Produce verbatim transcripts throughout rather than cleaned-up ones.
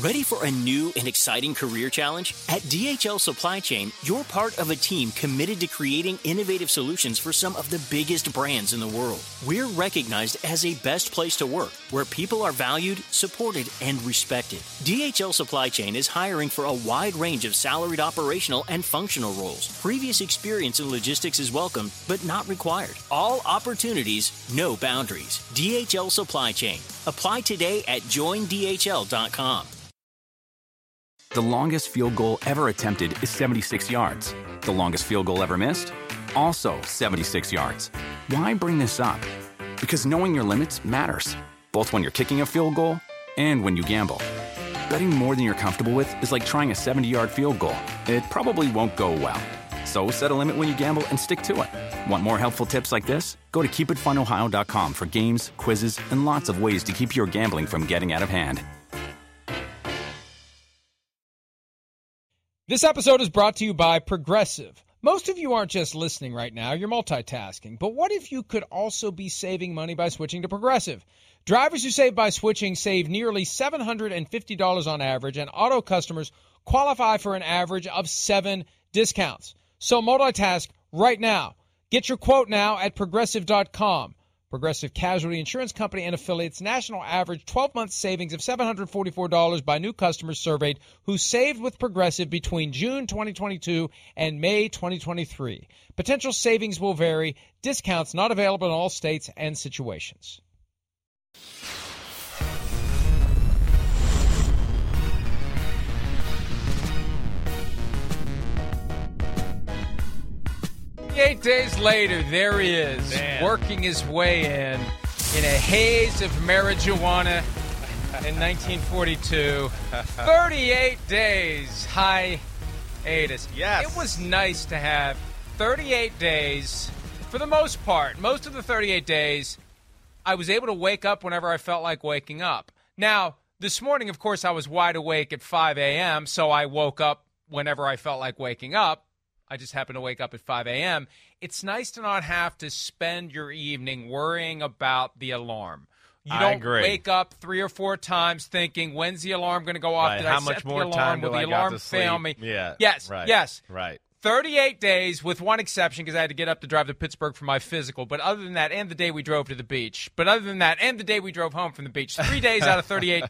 Ready for a new and exciting career challenge? At D H L Supply Chain, you're part of a team committed to creating innovative solutions for some of the biggest brands in the world. We're recognized as a best place to work, where people are valued, supported, and respected. D H L Supply Chain is hiring for a wide range of salaried operational and functional roles. Previous experience in logistics is welcome, but not required. All opportunities, no boundaries. D H L Supply Chain. Apply today at join D H L dot com. The longest field goal ever attempted is seventy-six yards. The longest field goal ever missed? Also seventy-six yards. Why bring this up? Because knowing your limits matters, both when you're kicking a field goal and when you gamble. Betting more than you're comfortable with is like trying a seventy-yard field goal. It probably won't go well. So set a limit when you gamble and stick to it. Want more helpful tips like this? Go to keep it fun ohio dot com for games, quizzes, and lots of ways to keep your gambling from getting out of hand. This episode is brought to you by Progressive. Most of you aren't just listening right now, you're multitasking. But what if you could also be saving money by switching to Progressive? Drivers who save by switching save nearly seven hundred fifty dollars on average, and auto customers qualify for an average of seven discounts. So multitask right now. Get your quote now at progressive dot com. Progressive Casualty Insurance Company and affiliates, national average twelve-month savings of seven hundred forty-four dollars by new customers surveyed who saved with Progressive between June twenty twenty-two and May twenty twenty-three. Potential savings will vary. Discounts not available in all states and situations. Eight days later, there he is, Man. working his way in, in a haze of marijuana in nineteen forty-two. thirty-eight days hiatus. Yes. It was nice to have thirty-eight days, for the most part. Most of the thirty-eight days, I was able to wake up whenever I felt like waking up. Now, this morning, of course, I was wide awake at five a.m., so I woke up whenever I felt like waking up. I just happened to wake up at five a.m. It's nice to not have to spend your evening worrying about the alarm. You I don't agree. wake up three or four times thinking, when's the alarm going to go off? Right. Did How I much set more the alarm? time do Will I the got alarm to fail sleep? me? Yeah. Yes. Right. Yes. Right. thirty-eight days, with one exception, because I had to get up to drive to Pittsburgh for my physical. But other than that, and the day we drove to the beach. But other than that, and the day we drove home from the beach. Three days out of thirty-eight.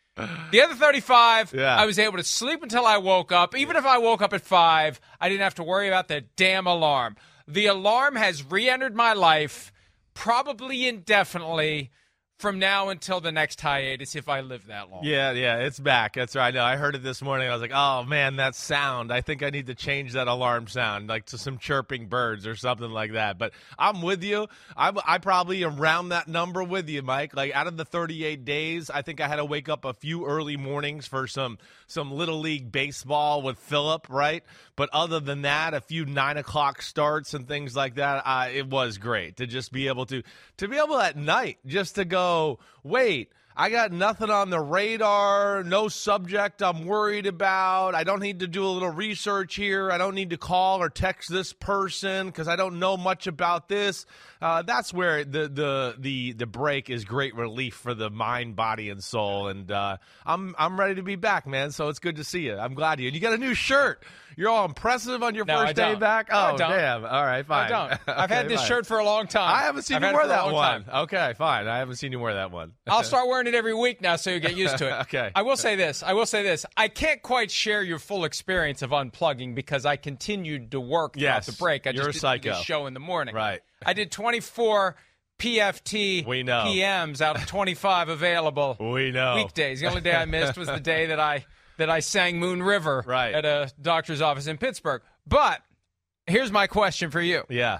The other thirty-five, yeah. I was able to sleep until I woke up. Even if I woke up at five, I didn't have to worry about the damn alarm. The alarm has re-entered my life, probably indefinitely, from now until the next hiatus, if I live that long. Yeah, yeah, it's back. That's right. I know. I heard it this morning. I was like, oh, man, that sound. I think I need to change that alarm sound, like to some chirping birds or something like that. But I'm with you. I, I probably am around that number with you, Mike. Like, out of the thirty-eight days, I think I had to wake up a few early mornings for some, some Little League baseball with Philip, right? But other than that, a few nine o'clock starts and things like that, uh, it was great to just be able to, to be able at night just to go, wait, I got nothing on the radar, no subject I'm worried about. I don't need to do a little research here. I don't need to call or text this person because I don't know much about this. Uh, that's where the, the the the break is great relief for the mind, body, and soul. And uh, I'm I'm ready to be back, man. So it's good to see you. I'm glad you. And you got a new shirt. You're all impressive on your No, first I day don't. back. No, I Oh, don't. damn. All right, fine. I don't. I've Okay, had this fine. shirt for a long time. I haven't seen I've you had it wear for a that long one. time. Okay, fine. I haven't seen you wear that one. I'll start wearing it every week now so you get used to it. Okay. I will say this. I will say this. I can't quite share your full experience of unplugging because I continued to work throughout Yes, the break. I you're just a didn't do the psycho. show in the morning. Right. I did twenty-four P F T We know. P Ms out of twenty-five available We know. weekdays. The only day I missed was the day that I that I sang Moon River Right. at a doctor's office in Pittsburgh. But here's my question for you. Yeah.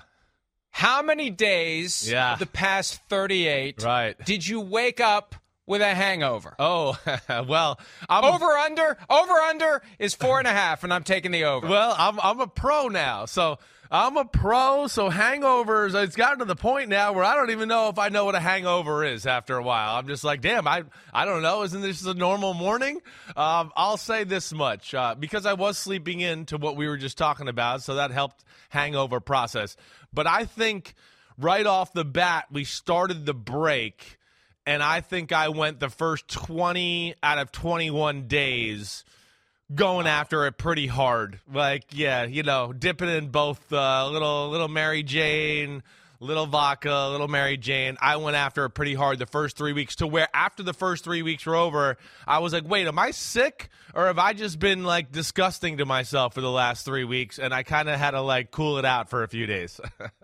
How many days Yeah. of the past thirty-eight Right. did you wake up with a hangover? Oh, well, I'm Over under over under is four and a half, and I'm taking the over. well, I'm I'm a pro now. So I'm a pro, so hangovers, it's gotten to the point now where I don't even know if I know what a hangover is after a while. I'm just like, damn, I I don't know. Isn't this a normal morning? Um, I'll say this much, uh, because I was sleeping into what we were just talking about, so that helped hangover process. But I think right off the bat, we started the break and I think I went the first twenty out of twenty-one days going after it pretty hard. Like, yeah, you know, dipping in both uh, little little Mary Jane, little vodka, little Mary Jane. I went after it pretty hard the first three weeks to where after the first three weeks were over, I was like, wait, am I sick or have I just been, like, disgusting to myself for the last three weeks? And I kind of had to, like, cool it out for a few days.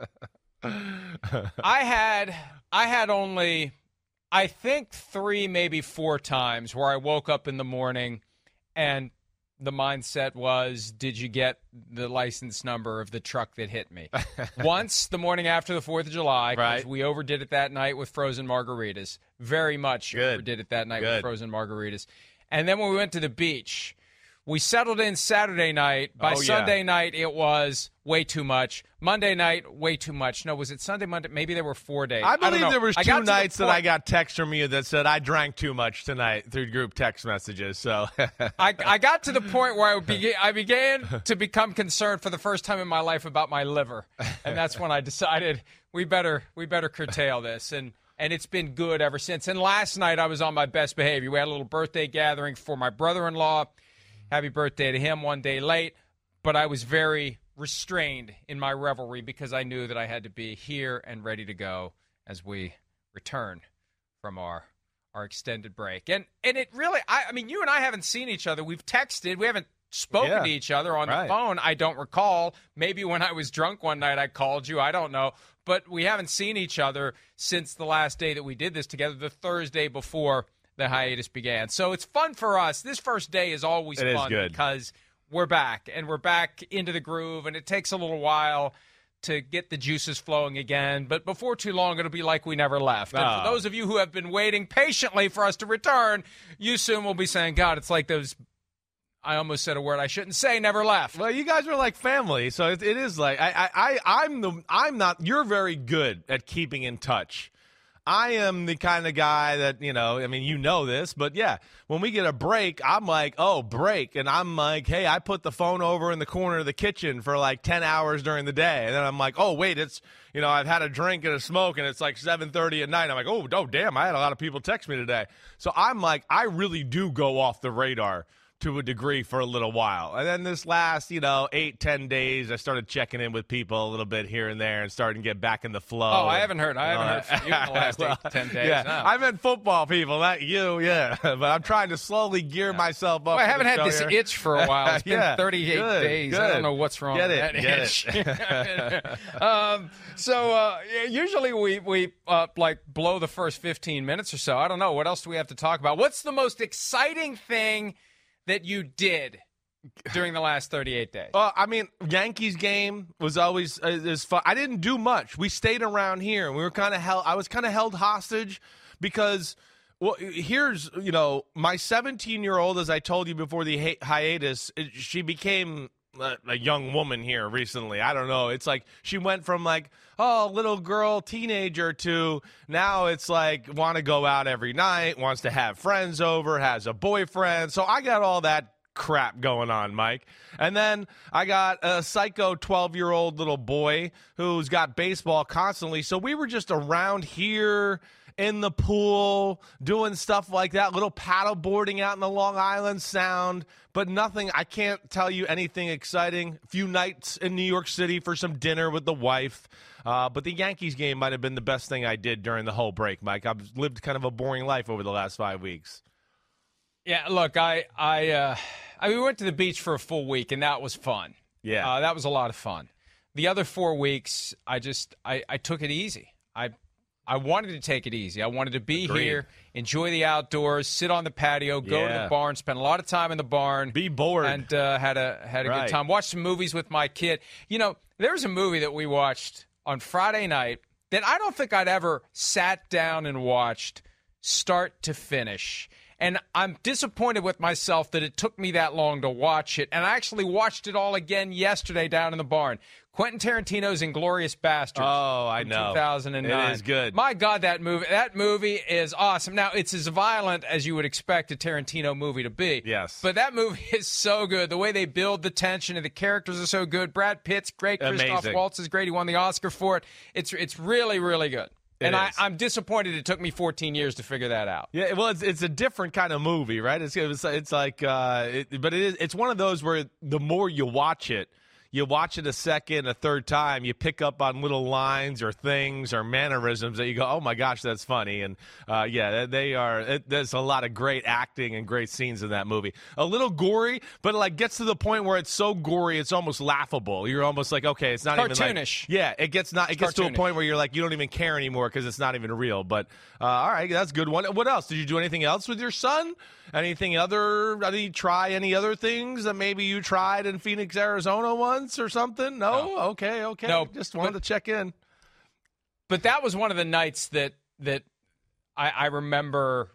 I had I had only, I think, three, maybe four times where I woke up in the morning and the mindset was, did you get the license number of the truck that hit me? Once, the morning after the fourth of July, because right. we overdid it that night with frozen margaritas. Very much Good. overdid it that night Good. with frozen margaritas. And then when we went to the beach, we settled in Saturday night. By oh, Sunday yeah. night, it was way too much. Monday night, way too much. No, was it Sunday, Monday? Maybe there were four days. I believe I don't know. there was I two got to the nights that point- I got text from you that said I drank too much tonight through group text messages. So I, I got to the point where I began, I began to become concerned for the first time in my life about my liver, and that's when I decided we better we better curtail this. And and it's been good ever since. And last night I was on my best behavior. We had a little birthday gathering for my brother-in-law. Happy birthday to him one day late, but I was very restrained in my revelry because I knew that I had to be here and ready to go as we return from our our extended break. And and it really, I, I mean, you and I haven't seen each other. We've texted. We haven't spoken Yeah, to each other on right. the phone. I don't recall. Maybe when I was drunk one night I called you. I don't know. But we haven't seen each other since the last day that we did this together, the Thursday before the hiatus began. So it's fun for us. This first day is always It is fun good. because we're back, and we're back into the groove, and it takes a little while to get the juices flowing again. But before too long, it'll be like we never left. And Oh. for those of you who have been waiting patiently for us to return, you soon will be saying, God, it's like those, I almost said a word I shouldn't say, never left. Well, you guys are like family, so it, it is like I, I, I, I'm the, I'm not. You're very good at keeping in touch. I am the kind of guy that, you know, I mean, you know this, but yeah, when we get a break, I'm like, oh, break. And I'm like, hey, I put the phone over in the corner of the kitchen for like ten hours during the day. And then I'm like, oh, wait, it's, you know, I've had a drink and a smoke and it's like seven thirty at night. I'm like, oh, oh, damn, I had a lot of people text me today. So I'm like, I really do go off the radar to a degree for a little while. And then this last, you know, eight, ten days, I started checking in with people a little bit here and there and starting to get back in the flow. Oh, I haven't heard. I haven't heard from you in the last well, eight to ten days. Yeah, No. I meant football people, not you, yeah. But I'm trying to slowly gear myself up. Well, I for haven't the had show this here. itch for a while. It's been Yeah, thirty-eight good, days. I good. don't know what's wrong Get with it, that get itch. it. um, so uh, usually we, we uh, like blow the first fifteen minutes or so. I don't know. What else do we have to talk about? What's the most exciting thing that you did during the last thirty-eight days? Well, I mean, Yankees game was always uh, is fun. I didn't do much. We stayed around here. We were kind of held. I was kind of held hostage because, well, here's you know my seventeen-year-old, as I told you before the hi- hiatus, it- she became a, a young woman here recently. I don't know. It's like she went from like oh little girl teenager to now it's like want to go out every night, wants to have friends over, has a boyfriend. So I got all that crap going on, Mike. And then I got a psycho twelve-year-old little boy who's got baseball constantly. So we were just around here in the pool doing stuff like that, little paddle boarding out in the Long Island Sound, but nothing. I can't tell you anything exciting. A few nights in New York City for some dinner with the wife. Uh, but the Yankees game might have been the best thing I did during the whole break, Mike. I've lived kind of a boring life over the last five weeks. Yeah, look, I I uh, I we went to the beach for a full week, and that was fun. Yeah. uh, that was a lot of fun. The other four weeks, I just I, I took it easy. I I wanted to take it easy. I wanted to be Agreed. here, enjoy the outdoors, sit on the patio, go to Yeah. the barn, spend a lot of time in the barn, Be bored. and uh, had a had a Right. good time. Watched some movies with my kid. You know, there was a movie that we watched on Friday night that I don't think I'd ever sat down and watched start to finish. And I'm disappointed with myself that it took me that long to watch it. And I actually watched it all again yesterday down in the barn. Quentin Tarantino's Inglourious Basterds. Oh, I from know. two thousand nine. It is good. My God, that movie that movie is awesome. Now, it's as violent as you would expect a Tarantino movie to be. Yes. But that movie is so good. The way they build the tension and the characters are so good. Brad Pitt's great. Christoph Amazing. Waltz is great. He won the Oscar for it. It's it's really, really good. And I, is. I'm disappointed it took me fourteen years to figure that out. Yeah, well, it's it's a different kind of movie, right? It's it's, it's like, uh, it, but it is it's one of those where the more you watch it, you watch it a second, a third time, you pick up on little lines or things or mannerisms that you go, oh my gosh, that's funny. And uh, yeah, they are. It, there's a lot of great acting and great scenes in that movie. A little gory, but it like gets to the point where it's so gory, it's almost laughable. You're almost like, okay, it's not Cartoonish. even like, yeah, it gets not. It It's gets to a cartoonish. point where you're like, you don't even care anymore because it's not even real. But uh, all right, that's a good one. What else? Did you do anything else with your son? Anything other? Did you try any other things that maybe you tried in Phoenix, Arizona once or something? No? No. Okay, okay. No, Just wanted but- to check in. But that was one of the nights that that I, I remember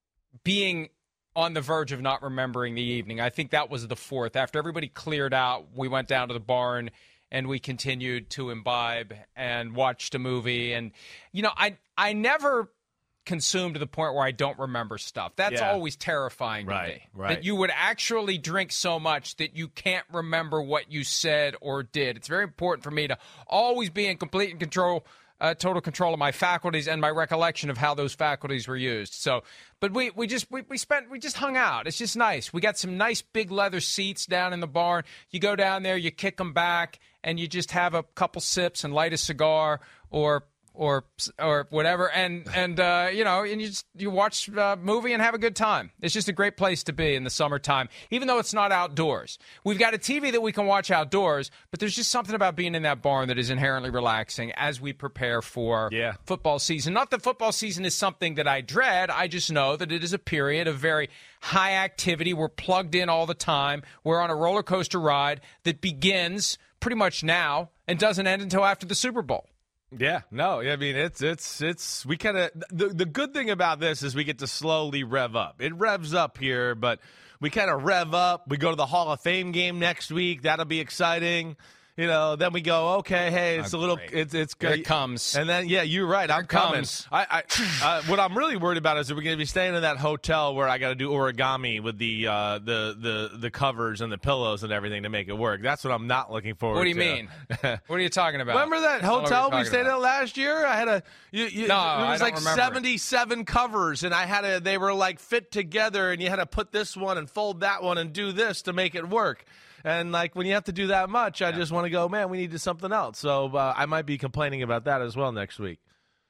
being on the verge of not remembering the evening. I think that was the fourth. After everybody cleared out, we went down to the barn and we continued to imbibe and watched a movie. And, you know, I I never consumed to the point where I don't remember stuff. That's Yeah. always terrifying to Right, me. right. That you would actually drink so much that you can't remember what you said or did. It's very important for me to always be in complete control Uh, total control of my faculties and my recollection of how those faculties were used. So, but we we just we, we spent we just hung out. It's just nice. We got some nice big leather seats down in the barn. You go down there, you kick them back, and you just have a couple sips and light a cigar or or or whatever, and and uh, you know, and you just you watch a movie and have a good time. It's just a great place to be in the summertime, even though it's not outdoors. We've got a T V that we can watch outdoors, but there's just something about being in that barn that is inherently relaxing as we prepare for Yeah. football season. Not that football season is something that I dread. I just know that it is a period of very high activity. We're plugged in all the time. We're on a roller coaster ride that begins pretty much now and doesn't end until after the Super Bowl. Yeah, no, I mean, it's, it's, it's, we kind of, the, the good thing about this is we get to slowly rev up. It revs up here, but we kind of rev up. We go to the Hall of Fame game next week. That'll be exciting. You know, then we go, okay, hey, it's Oh, a little, great. it's, it's Here good. it comes. And then, yeah, you're right. I'm it coming. comes. I, I, uh, what I'm really worried about is that we're going to be staying in that hotel where I got to do origami with the, uh, the, the, the covers and the pillows and everything to make it work. That's what I'm not looking forward to. What do you mean? What are you talking about? Remember that I don't know what hotel you're we talking stayed about. at last year? I had a you, you, No, it I was don't like remember it. seventy-seven covers, and I had a they were like fit together, and you had to put this one and fold that one and do this to make it work. And like when you have to do that much, I just want to go, man, we need to do something else. So uh, I might be complaining about that as well next week.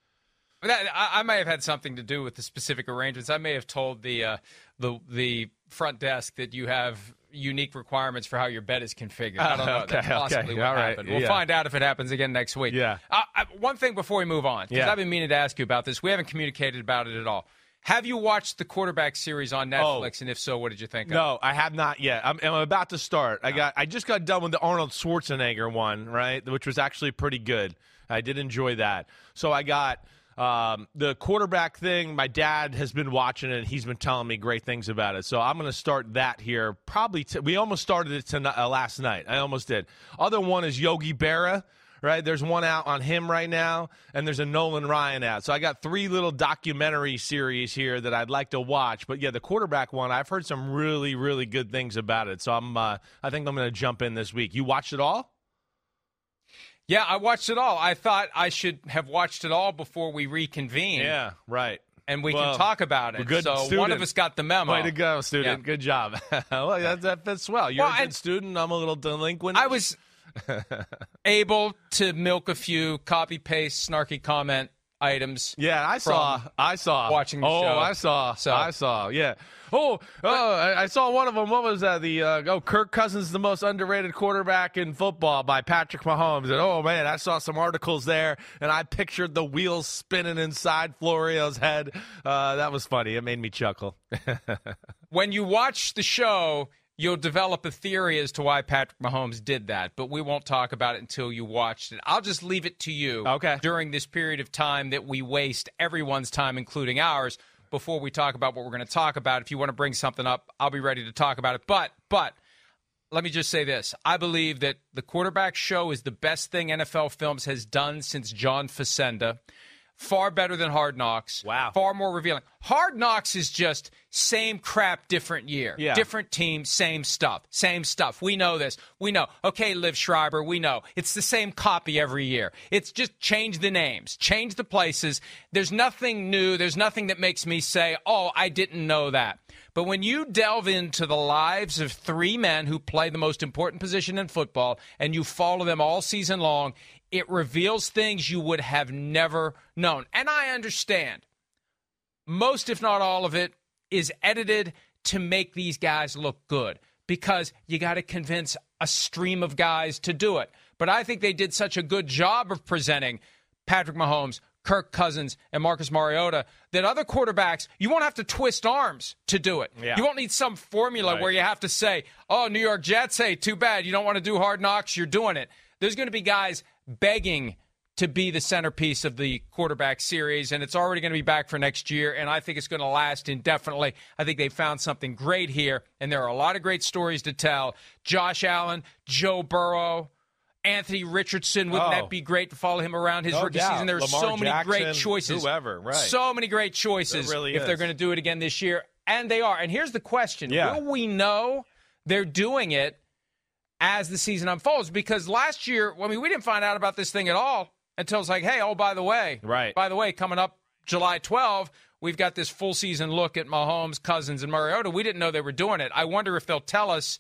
That, I, I may have had something to do with the specific arrangements. I may have told the uh, the the front desk that you have unique requirements for how your bed is configured. I don't know. Okay, That's possibly okay. what All right. happened. We'll Yeah. find out if it happens again next week. Yeah. Uh, uh, one thing before we move on, because Yeah. I've been meaning to ask you about this. We haven't communicated about it at all. Have you watched the quarterback series on Netflix? Oh. And if so, what did you think of it? No, I have not yet. I'm, I'm about to start. I got. I just got done with the Arnold Schwarzenegger one, right, which was actually pretty good. I did enjoy that. So I got um, the quarterback thing. My dad has been watching it. He's been telling me great things about it. So I'm going to start that here. Probably. T- we almost started it tonight, uh, last night. I almost did. Other one is Yogi Berra. Right, there's one out on him right now, and there's a Nolan Ryan out. So I got three little documentary series here that I'd like to watch. But yeah, the quarterback one, I've heard some really, really good things about it. So I'm, uh, I think I'm going to jump in this week. You watched it all? Yeah, I watched it all. I thought I should have watched it all before we reconvene. Yeah, right. And we Well, can talk about it. good so one student. of us got the memo. Way to go, student. Yeah. Good job. Well, that, that fits well. You're Well, a good and- student. I'm a little delinquent. I was able to milk a few copy paste snarky comment items. Yeah, I saw. from I saw. watching the oh, show. I saw. So- I saw. Yeah. Oh, oh, I, I saw one of them. What was that? The uh, oh, Kirk Cousins is the most underrated quarterback in football by Patrick Mahomes. And oh man, I saw some articles there, and I pictured the wheels spinning inside Florio's head. Uh, that was funny. It made me chuckle. When you watch the show, you'll develop a theory as to why Patrick Mahomes did that, but we won't talk about it until you watched it. I'll just leave it to you Okay. during this period of time that we waste everyone's time, including ours, before we talk about what we're going to talk about. If you want to bring something up, I'll be ready to talk about it. But, but, let me just say this. I believe that the quarterback show is the best thing N F L Films has done since John Facenda. Far better than Hard Knocks. Wow. Far more revealing. Hard Knocks is just same crap, different year. Yeah. Different team, same stuff. Same stuff. We know this. We know. Okay, Liv Schreiber, we know. It's the same copy every year. It's just change the names, change the places. There's nothing new. There's nothing that makes me say, oh, I didn't know that. But when you delve into the lives of three men who play the most important position in football and you follow them all season long, it reveals things you would have never known. And I understand most, if not all of it, is edited to make these guys look good because you got to convince a stream of guys to do it. But I think they did such a good job of presenting Patrick Mahomes, Kirk Cousins, and Marcus Mariota that other quarterbacks, you won't have to twist arms to do it. Yeah. You won't need some formula Right. where you have to say, oh, New York Jets, hey, too bad. You don't want to do Hard Knocks. You're doing it. There's going to be guys begging to be the centerpiece of the quarterback series, and it's already going to be back for next year, and I think it's going to last indefinitely. I think they found something great here, and there are a lot of great stories to tell. Josh Allen, Joe Burrow, Anthony Richardson, wouldn't Oh. that be great to follow him around his No rookie doubt. season? There are Lamar so many Jackson, great choices. whoever, right. So many great choices There really if they're is. going to do it again this year, and they are. And here's the question. Yeah. Will we know they're doing it as the season unfolds? Because last year, I mean, we didn't find out about this thing at all until it's like, hey, oh, by the way, Right. by the way, coming up July twelfth, we've got this full season look at Mahomes, Cousins, and Mariota. We didn't know they were doing it. I wonder if they'll tell us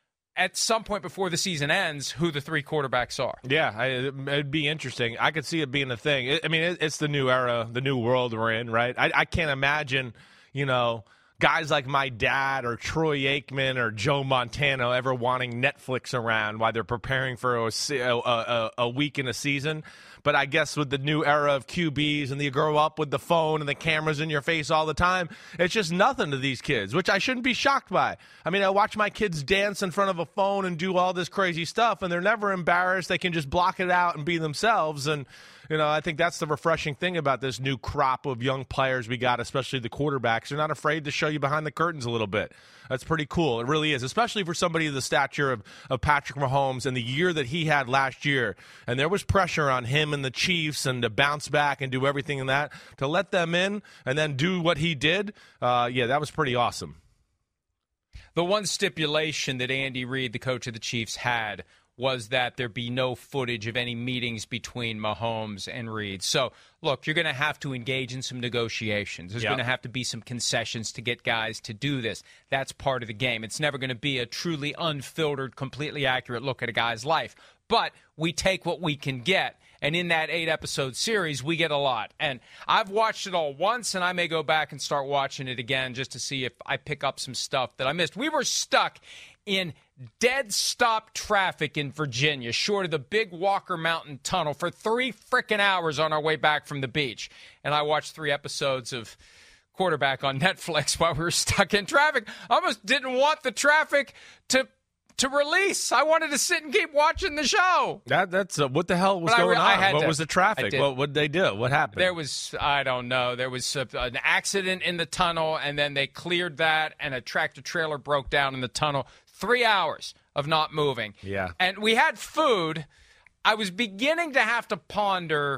at some point before the season ends who the three quarterbacks are. Yeah, I, it'd be interesting. I could see it being a thing. It, I mean, it, it's the new era, the new world we're in, right? I, I can't imagine, you know, guys like my dad or Troy Aikman or Joe Montana ever wanting Netflix around while they're preparing for a, se- a, a, a week in a season. But I guess with the new era of Q Bs and you grow up with the phone and the cameras in your face all the time, it's just nothing to these kids, which I shouldn't be shocked by. I mean, I watch my kids dance in front of a phone and do all this crazy stuff, and they're never embarrassed. They can just block it out and be themselves. And, you know, I think that's the refreshing thing about this new crop of young players we got, especially the quarterbacks. They're not afraid to show you behind the curtains a little bit. That's pretty cool. It really is, especially for somebody of the stature of, of Patrick Mahomes and the year that he had last year. And there was pressure on him and the Chiefs and to bounce back and do everything in that. To let them in and then do what he did, uh, yeah, that was pretty awesome. The one stipulation that Andy Reid, the coach of the Chiefs, had was that there be no footage of any meetings between Mahomes and Reid. So, look, you're going to have to engage in some negotiations. There's Yep. going to have to be some concessions to get guys to do this. That's part of the game. It's never going to be a truly unfiltered, completely accurate look at a guy's life. But we take what we can get. And in that eight-episode series, we get a lot. And I've watched it all once, and I may go back and start watching it again just to see if I pick up some stuff that I missed. We were stuck in dead-stop traffic in Virginia, short of the big Walker Mountain Tunnel, for three frickin' hours on our way back from the beach. And I watched three episodes of Quarterback on Netflix while we were stuck in traffic. I almost didn't want the traffic to to release. I wanted to sit and keep watching the show. That That's uh, what the hell was But I going re- I on? had What to- was the I traffic? did. What what did they do? What happened? There was, I don't know, there was a, an accident in the tunnel, and then they cleared that, and a tractor-trailer broke down in the tunnel. Three hours of not moving. Yeah. And we had food. I was beginning to have to ponder,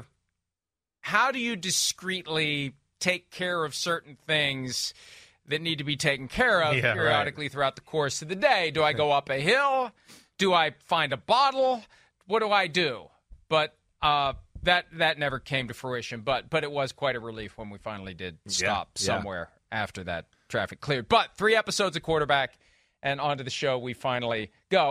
how do you discreetly take care of certain things that need to be taken care of Yeah, periodically right. throughout the course of the day? Do I go up a hill? Do I find a bottle? What do I do? But uh, that that never came to fruition. But but it was quite a relief when we finally did stop yeah. somewhere after that traffic cleared. But three episodes of Quarterback, and onto the show we finally go.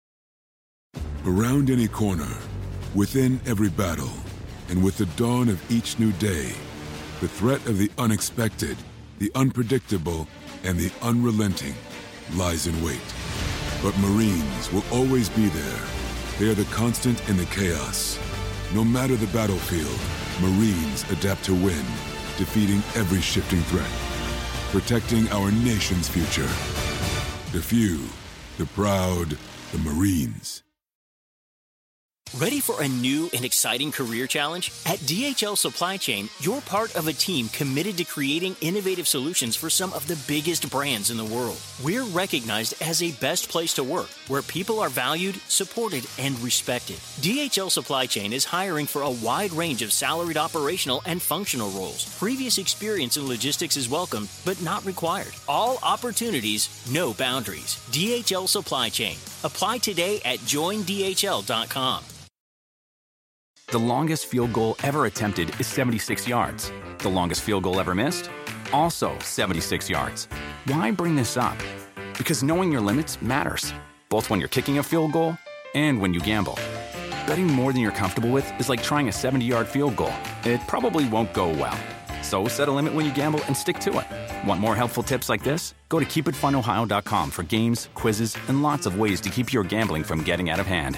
Around any corner, within every battle, and with the dawn of each new day, the threat of the unexpected, the unpredictable, and the unrelenting lies in wait. But Marines will always be there. They are the constant in the chaos. No matter the battlefield, Marines adapt to win, defeating every shifting threat, protecting our nation's future. The few, the proud, the Marines. Ready for a new and exciting career challenge? At D H L Supply Chain, you're part of a team committed to creating innovative solutions for some of the biggest brands in the world. We're recognized as a best place to work, where people are valued, supported, and respected. D H L Supply Chain is hiring for a wide range of salaried operational and functional roles. Previous experience in logistics is welcome, but not required. All opportunities, no boundaries. D H L Supply Chain. Apply today at join D H L dot com. The longest field goal ever attempted is seventy-six yards. The longest field goal ever missed? Also seventy-six yards. Why bring this up? Because knowing your limits matters, both when you're kicking a field goal and when you gamble. Betting more than you're comfortable with is like trying a seventy-yard field goal. It probably won't go well. So set a limit when you gamble and stick to it. Want more helpful tips like this? Go to keep it fun ohio dot com for games, quizzes, and lots of ways to keep your gambling from getting out of hand.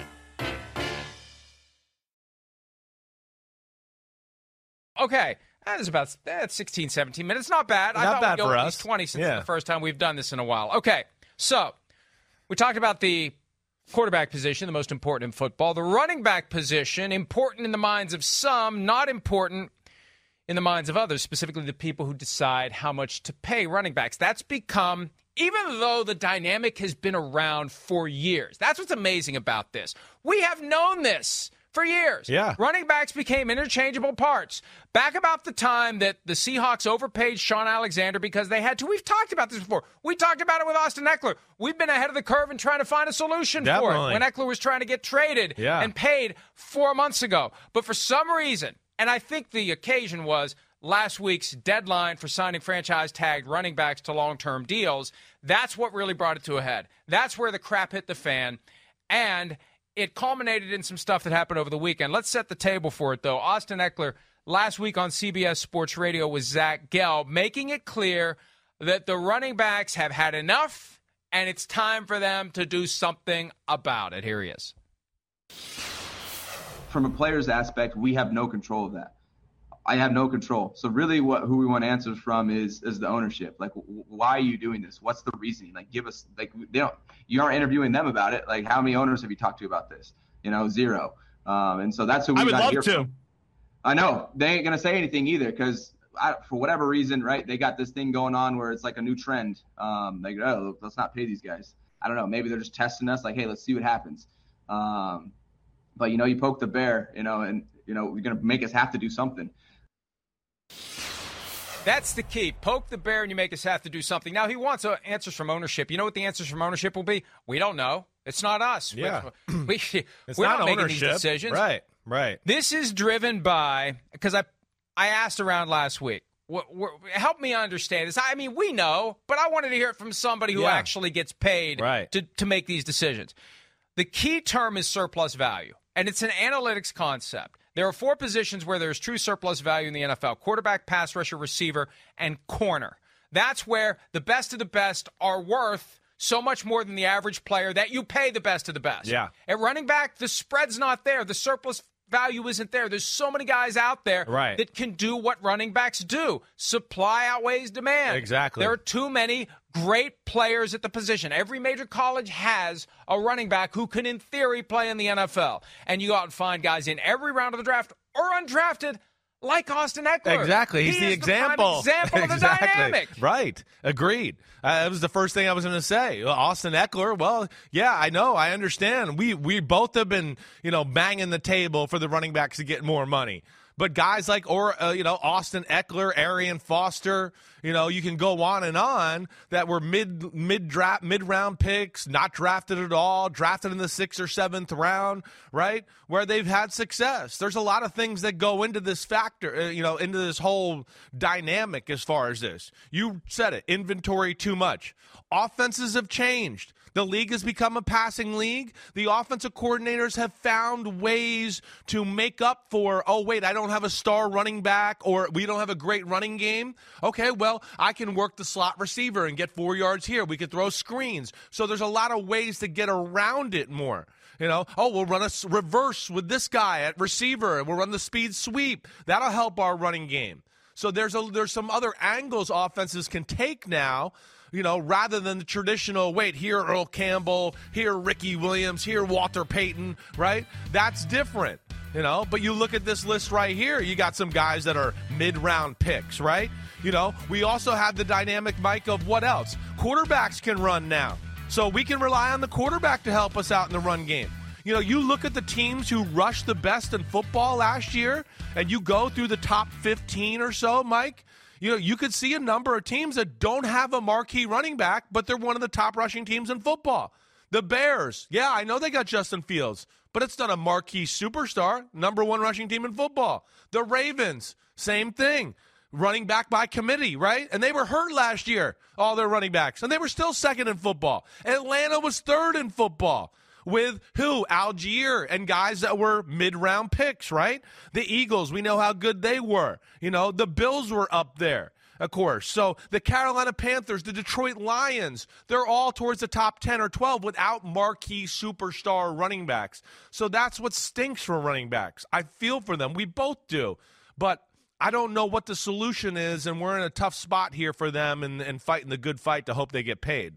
Okay, that is about that's sixteen, seventeen minutes. Not bad. Not I thought bad we'd go for at us. least twenty since Yeah. it's the first time we've done this in a while. Okay, so we talked about the quarterback position, the most important in football. The running back position, important in the minds of some, not important in the minds of others, specifically the people who decide how much to pay running backs. That's become, even though the dynamic has been around for years, that's what's amazing about this. We have known this for years. Yeah. Running backs became interchangeable parts. Back about the time that the Seahawks overpaid Sean Alexander because they had to. We've talked about this before. We talked about it with Austin Eckler. We've been ahead of the curve and trying to find a solution for Definitely. it when Eckler was trying to get traded Yeah. and paid four months ago. But for some reason, and I think the occasion was last week's deadline for signing franchise-tagged running backs to long-term deals, that's what really brought it to a head. That's where the crap hit the fan. And it culminated in some stuff that happened over the weekend. Let's set the table for it, though. Austin Eckler, last week on C B S Sports Radio with Zach Gelb, making it clear that the running backs have had enough, and it's time for them to do something about it. Here he is. From a player's aspect, we have no control of that. I have no control. So really what who we want answers from is is the ownership. Like, w- why are you doing this? What's the reasoning? Like, give us, like, they don't, you aren't interviewing them about it. Like, how many owners have you talked to about this? You know, zero. Um, and so that's who we I would got love hear to. from. I know. They ain't going to say anything either because for whatever reason, right, they got this thing going on where it's like a new trend. Um, like, oh, let's not pay these guys. I don't know. Maybe they're just testing us like, hey, let's see what happens. Um, but, you know, you poke the bear, you know, and, you know, you're going to make us have to do something. That's the key. Poke the bear and you make us have to do something. Now, he wants uh, answers from ownership. You know what the answers from ownership will be? We don't know. It's not us. Yeah. We, we, It's we're not, not making ownership. these decisions. Right, right. This is driven by, because I I asked around last week, what, what, help me understand this. I mean, we know, but I wanted to hear it from somebody who Yeah. actually gets paid Right. to, to make these decisions. The key term is surplus value, and it's an analytics concept. There are four positions where there's true surplus value in the N F L: quarterback, pass rusher, receiver, and corner. That's where the best of the best are worth so much more than the average player that you pay the best of the best. Yeah. At running back, the spread's not there. The surplus value isn't there. There's so many guys out there Right. that can do what running backs do. Supply outweighs demand. Exactly. There are too many great players at the position. Every major college has a running back who can, in theory, play in the N F L. And you go out and find guys in every round of the draft or undrafted like Austin Eckler. Exactly. He's He the is example. The prime example of the Exactly. dynamic. Right. Agreed. Uh, that was the first thing I was going to say. Well, Austin Eckler, well, yeah, I know. I understand. We we both have been, you know, banging the table for the running backs to get more money. But guys like, or uh, you know, Austin Eckler, Arian Foster, you know, you can go on and on that were mid mid draft mid round picks, not drafted at all, drafted in the sixth or seventh round, right? Where they've had success. There's a lot of things that go into this factor, uh, you know, into this whole dynamic as far as this. You said it, inventory too much. Offenses have changed. The league has become a passing league. The offensive coordinators have found ways to make up for, oh, wait, I don't have a star running back, or we don't have a great running game. Okay, well, I can work the slot receiver and get four yards here. We could throw screens. So there's a lot of ways to get around it more. You know, oh, we'll run a reverse with this guy at receiver. We'll run the speed sweep. That'll help our running game. So there's a there's some other angles offenses can take now you know, rather than the traditional, wait, here Earl Campbell, here Ricky Williams, here Walter Payton, right? That's different, you know. But you look at this list right here, you got some guys that are mid-round picks, right? You know, we also have the dynamic, Mike, of what else? Quarterbacks can run now. So we can rely on the quarterback to help us out in the run game. You know, you look at the teams who rushed the best in football last year, and you go through the top fifteen or so, Mike, you know, you could see a number of teams that don't have a marquee running back, but they're one of the top rushing teams in football. The Bears, yeah, I know they got Justin Fields, but it's not a marquee superstar, number one rushing team in football. The Ravens, same thing. Running back by committee, right? And they were hurt last year, all their running backs, and they were still second in football. Atlanta was third in football with who? Algier and guys that were mid-round picks, right? The Eagles, we know how good they were. You know, the Bills were up there, of course. So the Carolina Panthers, the Detroit Lions, they're all towards the top ten or twelve without marquee superstar running backs. So that's what stinks for running backs. I feel for them. We both do. But I don't know what the solution is, and we're in a tough spot here for them and, and fighting the good fight to hope they get paid.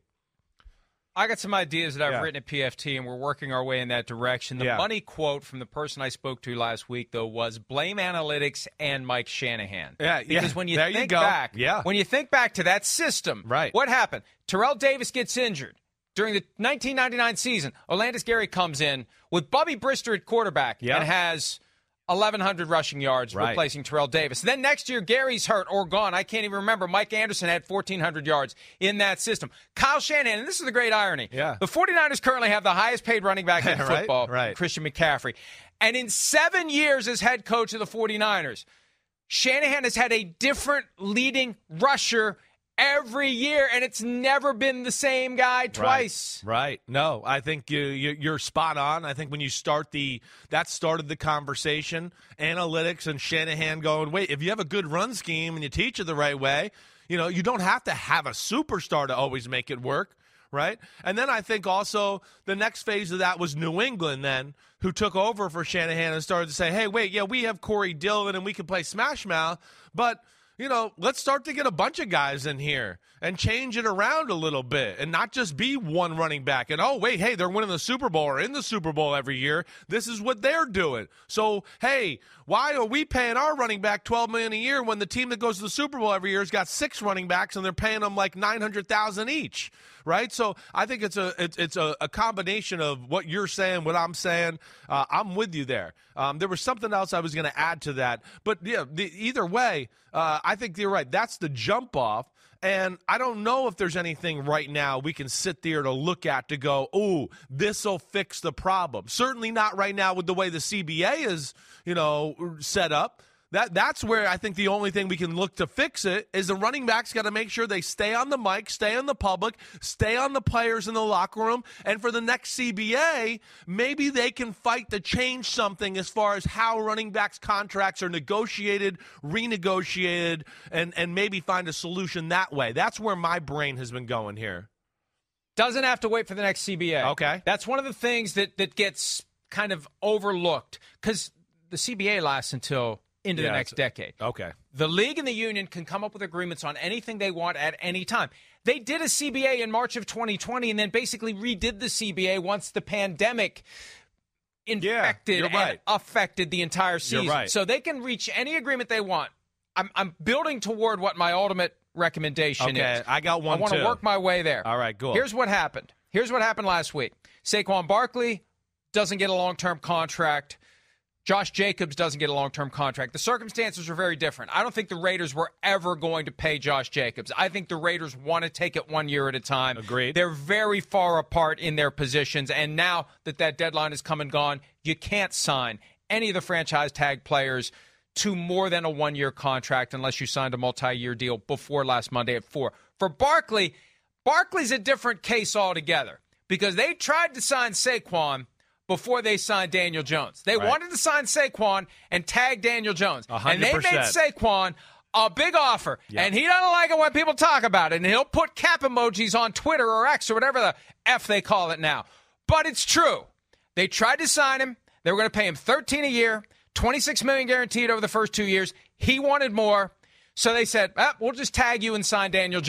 I got some ideas that I've yeah. written at P F T, and we're working our way in that direction. The yeah. money quote from the person I spoke to last week, though, was blame analytics and Mike Shanahan. Yeah, because yeah. when you there think you go. back, yeah. when you think back to that system, right. what happened? Terrell Davis gets injured. During the nineteen ninety-nine season, Orlandis Gary comes in with Bubby Brister at quarterback yeah. and has eleven hundred rushing yards, right. replacing Terrell Davis. Then next year, Gary's hurt or gone. I can't even remember. Mike Anderson had fourteen hundred yards in that system. Kyle Shanahan, and this is the great irony. Yeah. The 49ers currently have the highest paid running back in right, football, right. Christian McCaffrey. And in seven years as head coach of the 49ers, Shanahan has had a different leading rusher every year, and it's never been the same guy twice. Right. right. No, I think you, you, you're spot on. I think when you start the – that started the conversation, analytics and Shanahan going, wait, if you have a good run scheme and you teach it the right way, you know, you don't have to have a superstar to always make it work, right? And then I think also the next phase of that was New England then, who took over for Shanahan and started to say, hey, wait, yeah, we have Corey Dillon and we can play smash mouth, but – you know, let's start to get a bunch of guys in here and change it around a little bit and not just be one running back. And, oh, wait, hey, they're winning the Super Bowl or in the Super Bowl every year. This is what they're doing. So, hey, why are we paying our running back twelve million dollars a year when the team that goes to the Super Bowl every year has got six running backs and they're paying them like nine hundred thousand dollars each, right? So I think it's a it's, it's a, a combination of what you're saying, what I'm saying. Uh, I'm with you there. Um, there was something else I was going to add to that. But, yeah, the, either way, uh, I think you're right. That's the jump off. And I don't know if there's anything right now we can sit there to look at to go, oh, this will fix the problem. Certainly not right now with the way the C B A is, you know, set up. That That's where I think the only thing we can look to fix it is the running backs got to make sure they stay on the mic, stay on the public, stay on the players in the locker room. And for the next C B A, maybe they can fight to change something as far as how running backs' contracts are negotiated, renegotiated, and, and maybe find a solution that way. That's where my brain has been going here. Doesn't have to wait for the next C B A. Okay. That's one of the things that, that gets kind of overlooked because the C B A lasts until into yeah, the next decade. Okay. The league and the union can come up with agreements on anything they want at any time. They did a C B A in March of twenty twenty and then basically redid the C B A once the pandemic infected yeah, and right. affected the entire season. You're right. So they can reach any agreement they want. I'm, I'm building toward what my ultimate recommendation okay, is. I got one I want too. to work my way there. All right, cool. Here's what happened. Here's what happened last week. Saquon Barkley doesn't get a long-term contract. Josh Jacobs doesn't get a long-term contract. The circumstances are very different. I don't think the Raiders were ever going to pay Josh Jacobs. I think the Raiders want to take it one year at a time. Agreed. They're very far apart in their positions, and now that that deadline has come and gone, you can't sign any of the franchise tag players to more than a one-year contract unless you signed a multi-year deal before last Monday at four. For Barkley, Barkley's a different case altogether because they tried to sign Saquon before they signed Daniel Jones. They right. wanted to sign Saquon and tag Daniel Jones. one hundred And percent. they made Saquon a big offer. Yep. And he doesn't like it when people talk about it. And he'll put cap emojis on Twitter or X or whatever the F they call it now. But it's true. They tried to sign him. They were going to pay him thirteen a year, twenty-six million dollars guaranteed over the first two years. He wanted more. So they said, ah, we'll just tag you and sign Daniel Jones.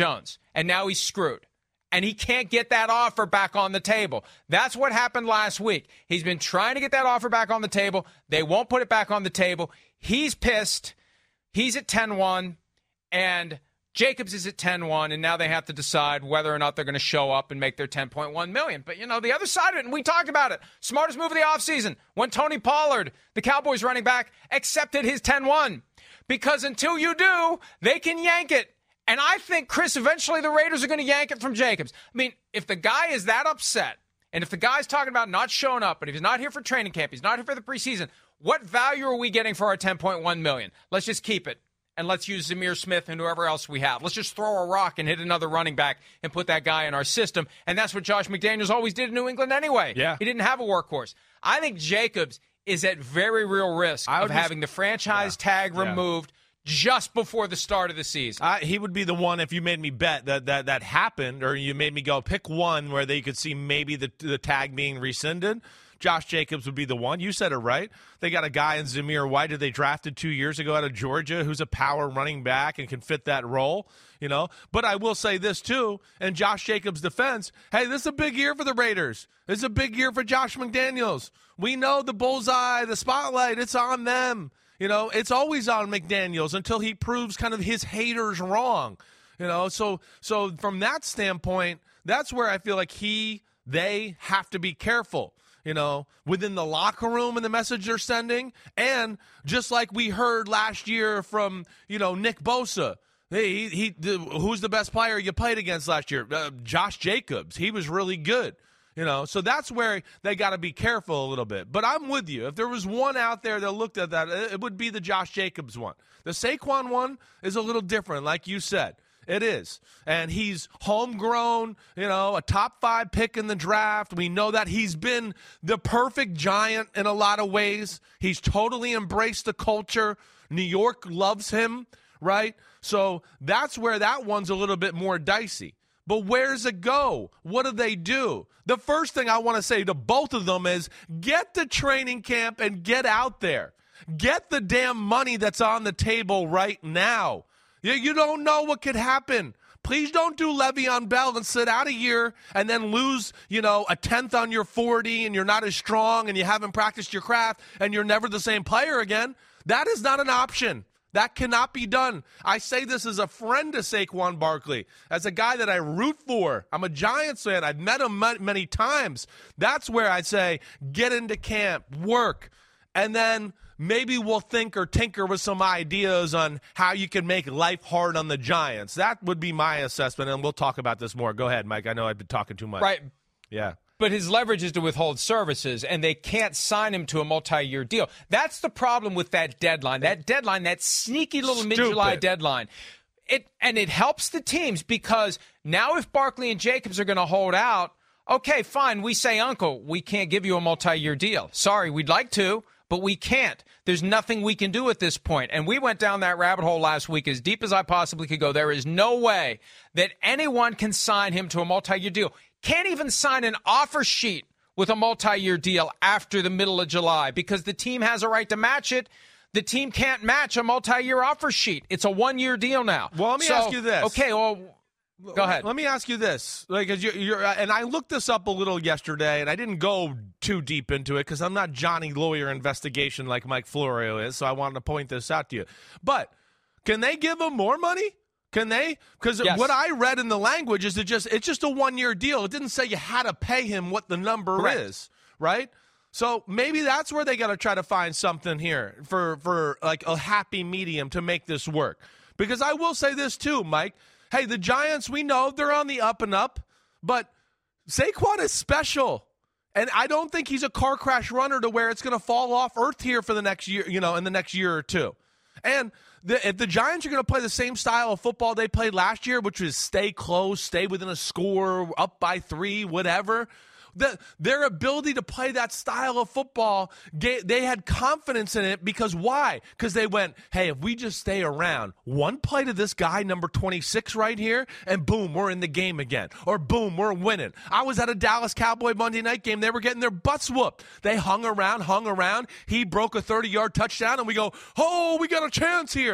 and now he's screwed. And he can't get that offer back on the table. That's what happened last week. He's been trying to get that offer back on the table. They won't put it back on the table. He's pissed. He's at ten one, and Jacobs is at ten one, and now they have to decide whether or not they're going to show up and make their ten point one million dollars. But, you know, the other side of it, and we talked about it, smartest move of the offseason, when Tony Pollard, the Cowboys running back, accepted his ten one. Because until you do, they can yank it. And I think, Chris, eventually the Raiders are going to yank it from Jacobs. I mean, if the guy is that upset, and if the guy's talking about not showing up, and if he's not here for training camp, he's not here for the preseason, what value are we getting for our ten point one million dollars? Let's just keep it. And let's use Zamir Smith and whoever else we have. Let's just throw a rock and hit another running back and put that guy in our system. And that's what Josh McDaniels always did in New England anyway. Yeah. He didn't have a workhorse. I think Jacobs is at very real risk of just, having the franchise yeah, tag removed yeah. just before the start of the season. I, he would be the one, if you made me bet that that, that happened, or you made me go pick one where they could see maybe the, the tag being rescinded. Josh Jacobs would be the one. You said it right. They got a guy in Zamir White who they drafted two years ago out of Georgia who's a power running back and can fit that role, you know. But I will say this, too, in Josh Jacobs' defense, hey, this is a big year for the Raiders. This is a big year for Josh McDaniels. We know the bullseye, the spotlight, it's on them. You know, it's always on McDaniels until he proves kind of his haters wrong. You know, so so from that standpoint, that's where I feel like he, they have to be careful. You know, within the locker room and the message they're sending. And just like we heard last year from, you know, Nick Bosa, hey, he, he the, who's the best player you played against last year? Uh, Josh Jacobs. He was really good. You know, so that's where they got to be careful a little bit. But I'm with you. If there was one out there that looked at that, it would be the Josh Jacobs one. The Saquon one is a little different, like you said. It is. And he's homegrown, you know, a top five pick in the draft. We know that he's been the perfect Giant in a lot of ways. He's totally embraced the culture. New York loves him, right? So that's where that one's a little bit more dicey. But where's it go? What do they do? The first thing I want to say to both of them is get to training camp and get out there. Get the damn money that's on the table right now. You, you don't know what could happen. Please don't do Le'Veon Bell and sit out a year and then lose, you know, a tenth on your forty and you're not as strong and you haven't practiced your craft and you're never the same player again. That is not an option. That cannot be done. I say this as a friend to Saquon Barkley, as a guy that I root for. I'm a Giants fan. I've met him many times. That's where I'd say get into camp, work, and then maybe we'll think or tinker with some ideas on how you can make life hard on the Giants. That would be my assessment, and we'll talk about this more. Go ahead, Mike. I know I've been talking too much. Right. Yeah. But his leverage is to withhold services, and they can't sign him to a multi-year deal. That's the problem with that deadline. That deadline, that sneaky little Stupid. mid-July deadline. It and it helps the teams because now if Barkley and Jacobs are going to hold out, okay, fine, we say, Uncle, we can't give you a multi-year deal. Sorry, we'd like to, but we can't. There's nothing we can do at this point. And we went down that rabbit hole last week as deep as I possibly could go. There is no way that anyone can sign him to a multi-year deal. Can't even sign an offer sheet with a multi-year deal after the middle of July because the team has a right to match it. The team can't match a multi-year offer sheet. It's a one-year deal now. Well, let me so, ask you this. Okay, well, go ahead. Let me ask you this. Like, you're, you're, and I looked this up a little yesterday, and I didn't go too deep into it because I'm not Johnny Lawyer investigation like Mike Florio is, so I wanted to point this out to you. But can they give him more money? Can they? Because yes. what I read in the language is it just it's just a one-year deal. It didn't say you had to pay him what the number Correct. is, right? So maybe that's where they got to try to find something here for, for like a happy medium to make this work. Because I will say this too, Mike. Hey, the Giants, we know they're on the up and up, but Saquon is special. And I don't think he's a car crash runner to where it's going to fall off earth here for the next year, you know, in the next year or two. And the, if the Giants are going to play the same style of football they played last year, which is stay close, stay within a score, up by three, whatever, the, their ability to play that style of football, they, they had confidence in it because why? Because they went, hey, if we just stay around, one play to this guy, number twenty-six right here, and boom, we're in the game again. Or boom, we're winning. I was at a Dallas Cowboy Monday night game. They were getting their butts whooped. They hung around, hung around. He broke a thirty-yard touchdown, and we go, oh, we got a chance here.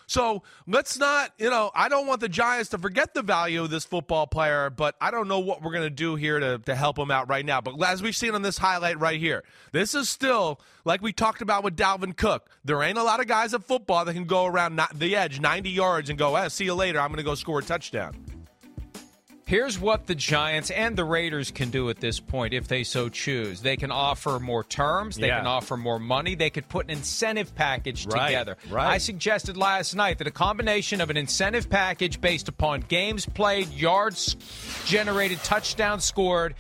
So let's not, you know, I don't want the Giants to forget the value of this football player, but I don't know what we're going to do here to, to help him out right now. But as we've seen on this highlight right here, this is still, like we talked about with Dalvin Cook, there ain't a lot of guys at football that can go around the edge ninety yards and go, eh, see you later, I'm going to go score a touchdown. Here's what the Giants and the Raiders can do at this point if they so choose. They can offer more terms. They yeah. can offer more money. They could put an incentive package right, together. Right. I suggested last night that a combination of an incentive package based upon games played, yards generated, touchdowns scored,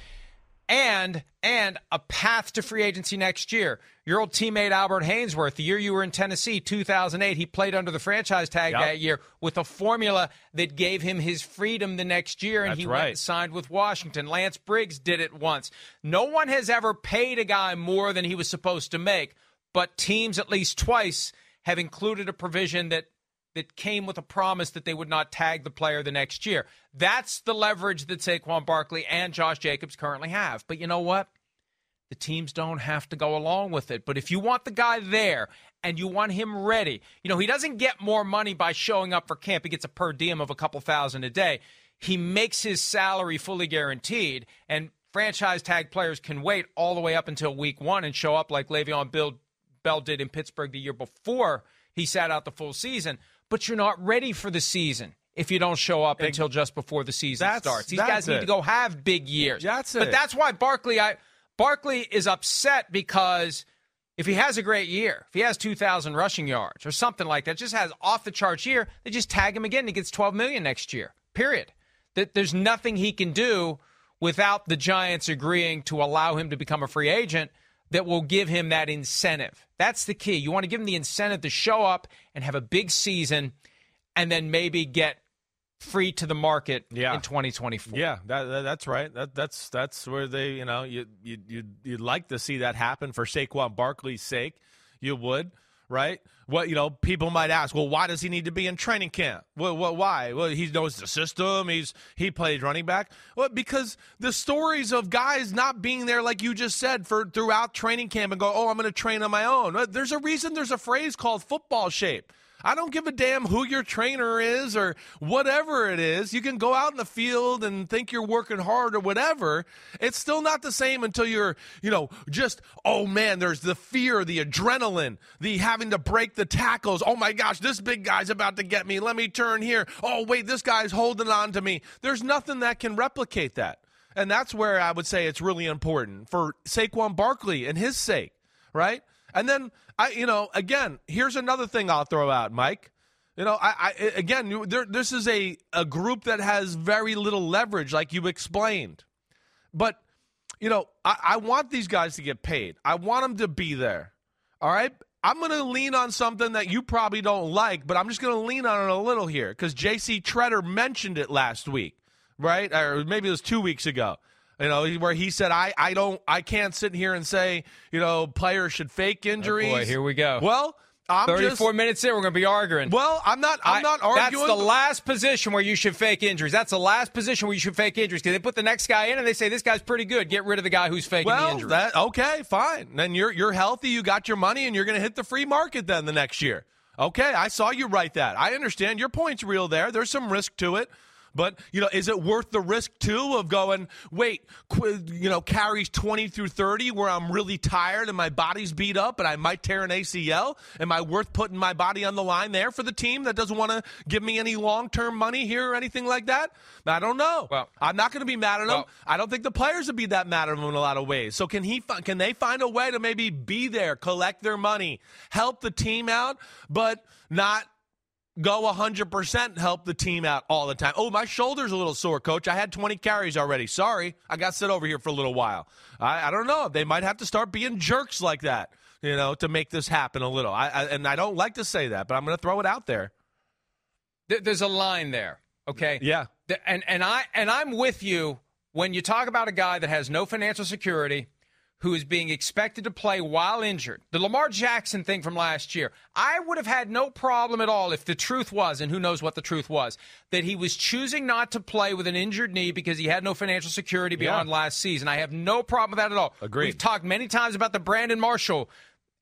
and and a path to free agency next year. Your old teammate Albert Hainsworth, the year you were in Tennessee, two thousand eight, he played under the franchise tag yep. that year with a formula that gave him his freedom the next year, and That's he right. went and signed with Washington. Lance Briggs did it once. No one has ever paid a guy more than he was supposed to make, but teams at least twice have included a provision that that came with a promise that they would not tag the player the next year. That's the leverage that Saquon Barkley and Josh Jacobs currently have. But you know what? The teams don't have to go along with it. But if you want the guy there and you want him ready, you know, he doesn't get more money by showing up for camp. He gets a per diem of a couple thousand a day. He makes his salary fully guaranteed, and franchise tag players can wait all the way up until week one and show up like Le'Veon Bell did in Pittsburgh the year before he sat out the full season. But you're not ready for the season if you don't show up until just before the season that's, starts. These that's guys need it. to go have big years. That's but it. that's why Barkley, I, Barkley is upset because if he has a great year, if he has two thousand rushing yards or something like that, just has off-the-charts year, they just tag him again and he gets twelve million dollars next year, period. That There's nothing he can do without the Giants agreeing to allow him to become a free agent that will give him that incentive. That's the key. You want to give him the incentive to show up and have a big season and then maybe get free to the market yeah. in twenty twenty-four. Yeah, that, that, that's right. That, that's that's where they, you know, you, you, you'd, you'd like to see that happen for Saquon Barkley's sake. You would, right? What, you know, people might ask, well, why does he need to be in training camp? Well, well, why? Well, he knows the system. He's he played running back. Well, because the stories of guys not being there, like you just said, for throughout training camp and go, oh, I'm going to train on my own. There's a reason there's a phrase called football shape. I don't give a damn who your trainer is or whatever it is. You can go out in the field and think you're working hard or whatever. It's still not the same until you're, you know, just, oh, man, there's the fear, the adrenaline, the having to break the tackles. Oh, my gosh, this big guy's about to get me. Let me turn here. Oh, wait, this guy's holding on to me. There's nothing that can replicate that. And that's where I would say it's really important for Saquon Barkley and his sake, right? And then, I, you know, again, here's another thing I'll throw out, Mike. You know, I, I again, there, this is a, a group that has very little leverage, like you explained. But, you know, I, I want these guys to get paid. I want them to be there, all right? I'm going to lean on something that you probably don't like, but I'm just going to lean on it a little here because J C Treader mentioned it last week, right? Or maybe it was two weeks ago. You know, where he said, I, I don't, I can't sit here and say, you know, players should fake injuries. Oh boy, here we go. Well, I'm thirty-four just, minutes in, we're going to be arguing. Well, I'm not, I'm I, not arguing. That's the last position where you should fake injuries. That's the last position where you should fake injuries because they put the next guy in and they say, this guy's pretty good. Get rid of the guy who's faking well, the injury. That, okay, fine. Then you're, you're healthy. You got your money and you're going to hit the free market then the next year. Okay, I saw you write that. I understand your point's real there. There's some risk to it. But, you know, is it worth the risk, too, of going, wait, qu- you know, carries twenty through thirty where I'm really tired and my body's beat up and I might tear an A C L? Am I worth putting my body on the line there for the team that doesn't want to give me any long-term money here or anything like that? I don't know. Well, I'm not going to be mad at him. Well, I don't think the players would be that mad at him in a lot of ways. So can he? Can they find a way to maybe be there, collect their money, help the team out, but not go one hundred percent help the team out all the time? Oh, my shoulder's a little sore, Coach. I had twenty carries already. Sorry. I got to sit over here for a little while. I, I don't know. They might have to start being jerks like that, you know, to make this happen a little. I, I And I don't like to say that, but I'm going to throw it out there. There's a line there, okay? Yeah. And, and, I, and I'm with you when you talk about a guy that has no financial security, who is being expected to play while injured. The Lamar Jackson thing from last year, I would have had no problem at all if the truth was, and who knows what the truth was, that he was choosing not to play with an injured knee because he had no financial security beyond yeah. last season. I have no problem with that at all. Agreed. We've talked many times about the Brandon Marshall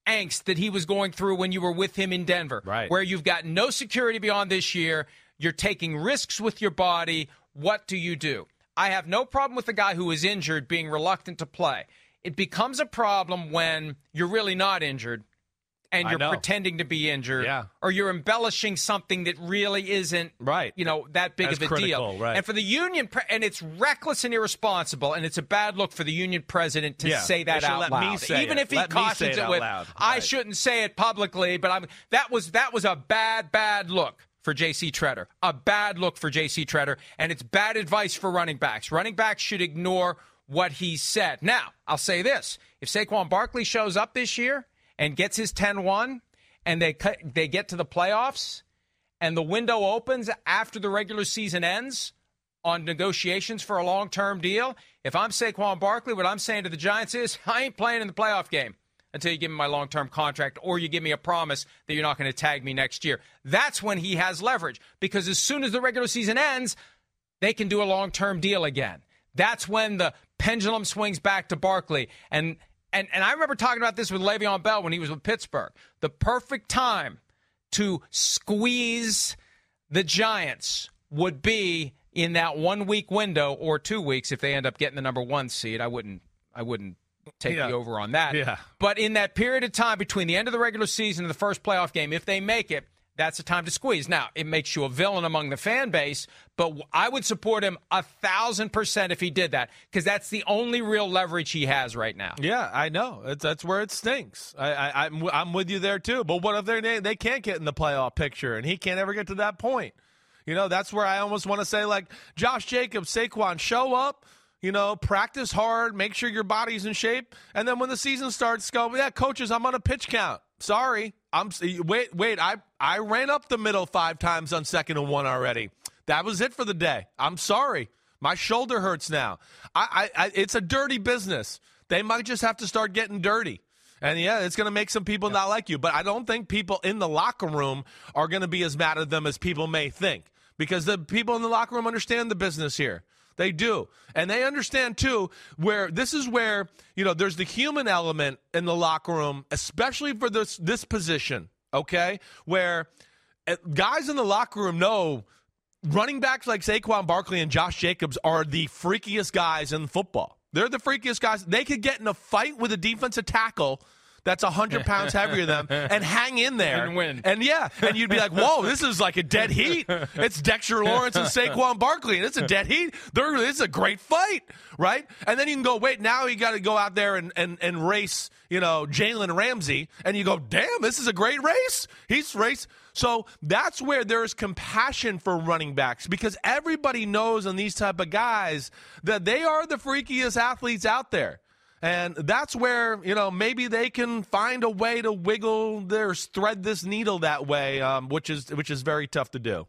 angst that he was going through when you were with him in Denver, right. where you've got no security beyond this year. You're taking risks with your body. What do you do? I have no problem with the guy who is injured being reluctant to play. It becomes a problem when you're really not injured and you're pretending to be injured, yeah. or you're embellishing something that really isn't, right. you know, that big As of a critical, deal. right. And for the union, pre- and it's reckless and irresponsible, and it's a bad look for the union president to yeah. say that They should out let loud. Me say Even it. if he let cautions it, it it with, loud. I right. shouldn't say it publicly, but I'm, that was that was a bad, bad look for J C Tretter. A bad look for J C Tretter, and it's bad advice for running backs. Running backs should ignore what he said. Now, I'll say this. If Saquon Barkley shows up this year and gets his ten one, and they cut, they get to the playoffs, and the window opens after the regular season ends on negotiations for a long-term deal, if I'm Saquon Barkley, what I'm saying to the Giants is, I ain't playing in the playoff game until you give me my long-term contract or you give me a promise that you're not going to tag me next year. That's when he has leverage, because as soon as the regular season ends, they can do a long-term deal again. That's when the pendulum swings back to Barkley. And And and I remember talking about this with Le'Veon Bell when he was with Pittsburgh. The perfect time to squeeze the Giants would be in that one-week window or two weeks if they end up getting the number one seed. I wouldn't I wouldn't take yeah. the over on that. Yeah. But in that period of time between the end of the regular season and the first playoff game, if they make it, that's the time to squeeze. Now, it makes you a villain among the fan base, but I would support him a thousand percent if he did that, because that's the only real leverage he has right now. Yeah, I know. It's, that's where it stinks. I, I, I'm, I'm with you there, too. But what if they they can't get in the playoff picture, and he can't ever get to that point? You know, that's where I almost want to say, like, Josh Jacobs, Saquon, show up, you know, practice hard, make sure your body's in shape, and then when the season starts, go, yeah, coaches, I'm on a pitch count. Sorry. I'm wait, wait, I, I ran up the middle five times on second and one already. That was it for the day. I'm sorry. My shoulder hurts now. I, I, I it's a dirty business. They might just have to start getting dirty. And, yeah, it's going to make some people yeah. not like you. But I don't think people in the locker room are going to be as mad at them as people may think, because the people in the locker room understand the business here. They do. And they understand, too, where this is where, you know, there's the human element in the locker room, especially for this this position, okay, where guys in the locker room know running backs like Saquon Barkley and Josh Jacobs are the freakiest guys in football. They're the freakiest guys. They could get in a fight with a defensive tackle that's one hundred pounds heavier than them and hang in there. And win. And, yeah, and you'd be like, whoa, this is like a dead heat. It's Dexter Lawrence and Saquon Barkley, and it's a dead heat. They're, it's a great fight, right? And then you can go, wait, now you got to go out there and, and, and race, you know, Jalen Ramsey, and you go, damn, this is a great race. He's raced. So that's where there's compassion for running backs, because everybody knows in these type of guys that they are the freakiest athletes out there. And that's where, you know, maybe they can find a way to wiggle their thread this needle that way, um, which is which is very tough to do.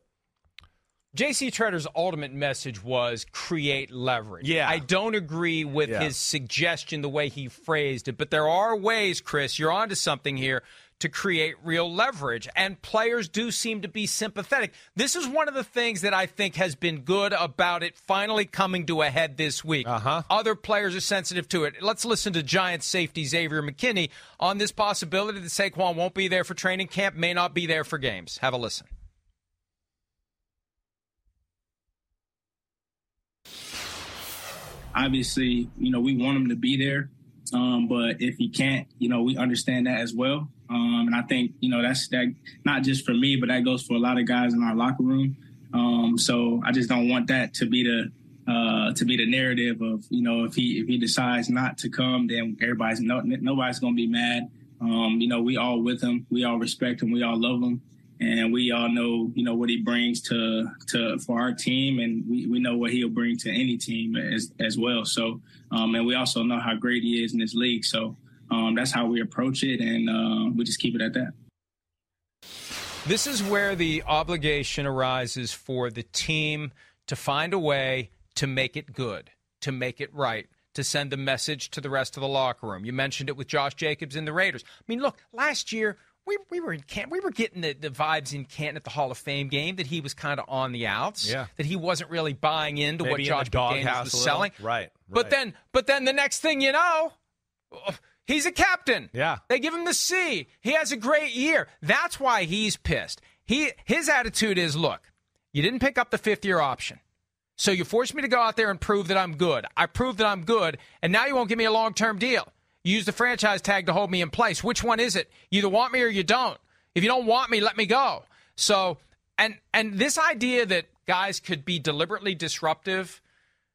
J C Tretter's ultimate message was create leverage. Yeah. I don't agree with yeah. his suggestion, the way he phrased it, but there are ways, Chris, you're onto something here, to create real leverage, and players do seem to be sympathetic. This is one of the things that I think has been good about it finally coming to a head this week. Uh-huh. Other players are sensitive to it. Let's listen to Giants safety Xavier McKinney on this possibility that Saquon won't be there for training camp, may not be there for games. Have a listen. Obviously, you know, we want him to be there, um, but if he can't, you know, we understand that as well. Um, and I think, you know, that's that not just for me, but that goes for a lot of guys in our locker room. Um, so I just don't want that to be the uh, to be the narrative of, you know, if he if he decides not to come, then everybody's no, nobody's going to be mad. Um, you know, we all with him. We all respect him. We all love him. And we all know, you know, what he brings to to for our team. And we, we know what he'll bring to any team as, as well. So um, and we also know how great he is in this league. So Um, that's how we approach it, and uh, we just keep it at that. This is where the obligation arises for the team to find a way to make it good, to make it right, to send a message to the rest of the locker room. You mentioned it with Josh Jacobs and the Raiders. I mean, look, last year we we were in Canton, we were getting the, the vibes in Canton at the Hall of Fame game that he was kind of on the outs, yeah. that he wasn't really buying into Maybe what Josh McDaniels was selling. Right, right. But then, but then the next thing you know, He's a captain. Yeah. They give him the C. He has a great year. That's why he's pissed. He His attitude is, look, you didn't pick up the fifth-year option. So you forced me to go out there and prove that I'm good. I proved that I'm good, and now you won't give me a long-term deal. You use the franchise tag to hold me in place. Which one is it? You either want me or you don't. If you don't want me, let me go. So, and and this idea that guys could be deliberately disruptive,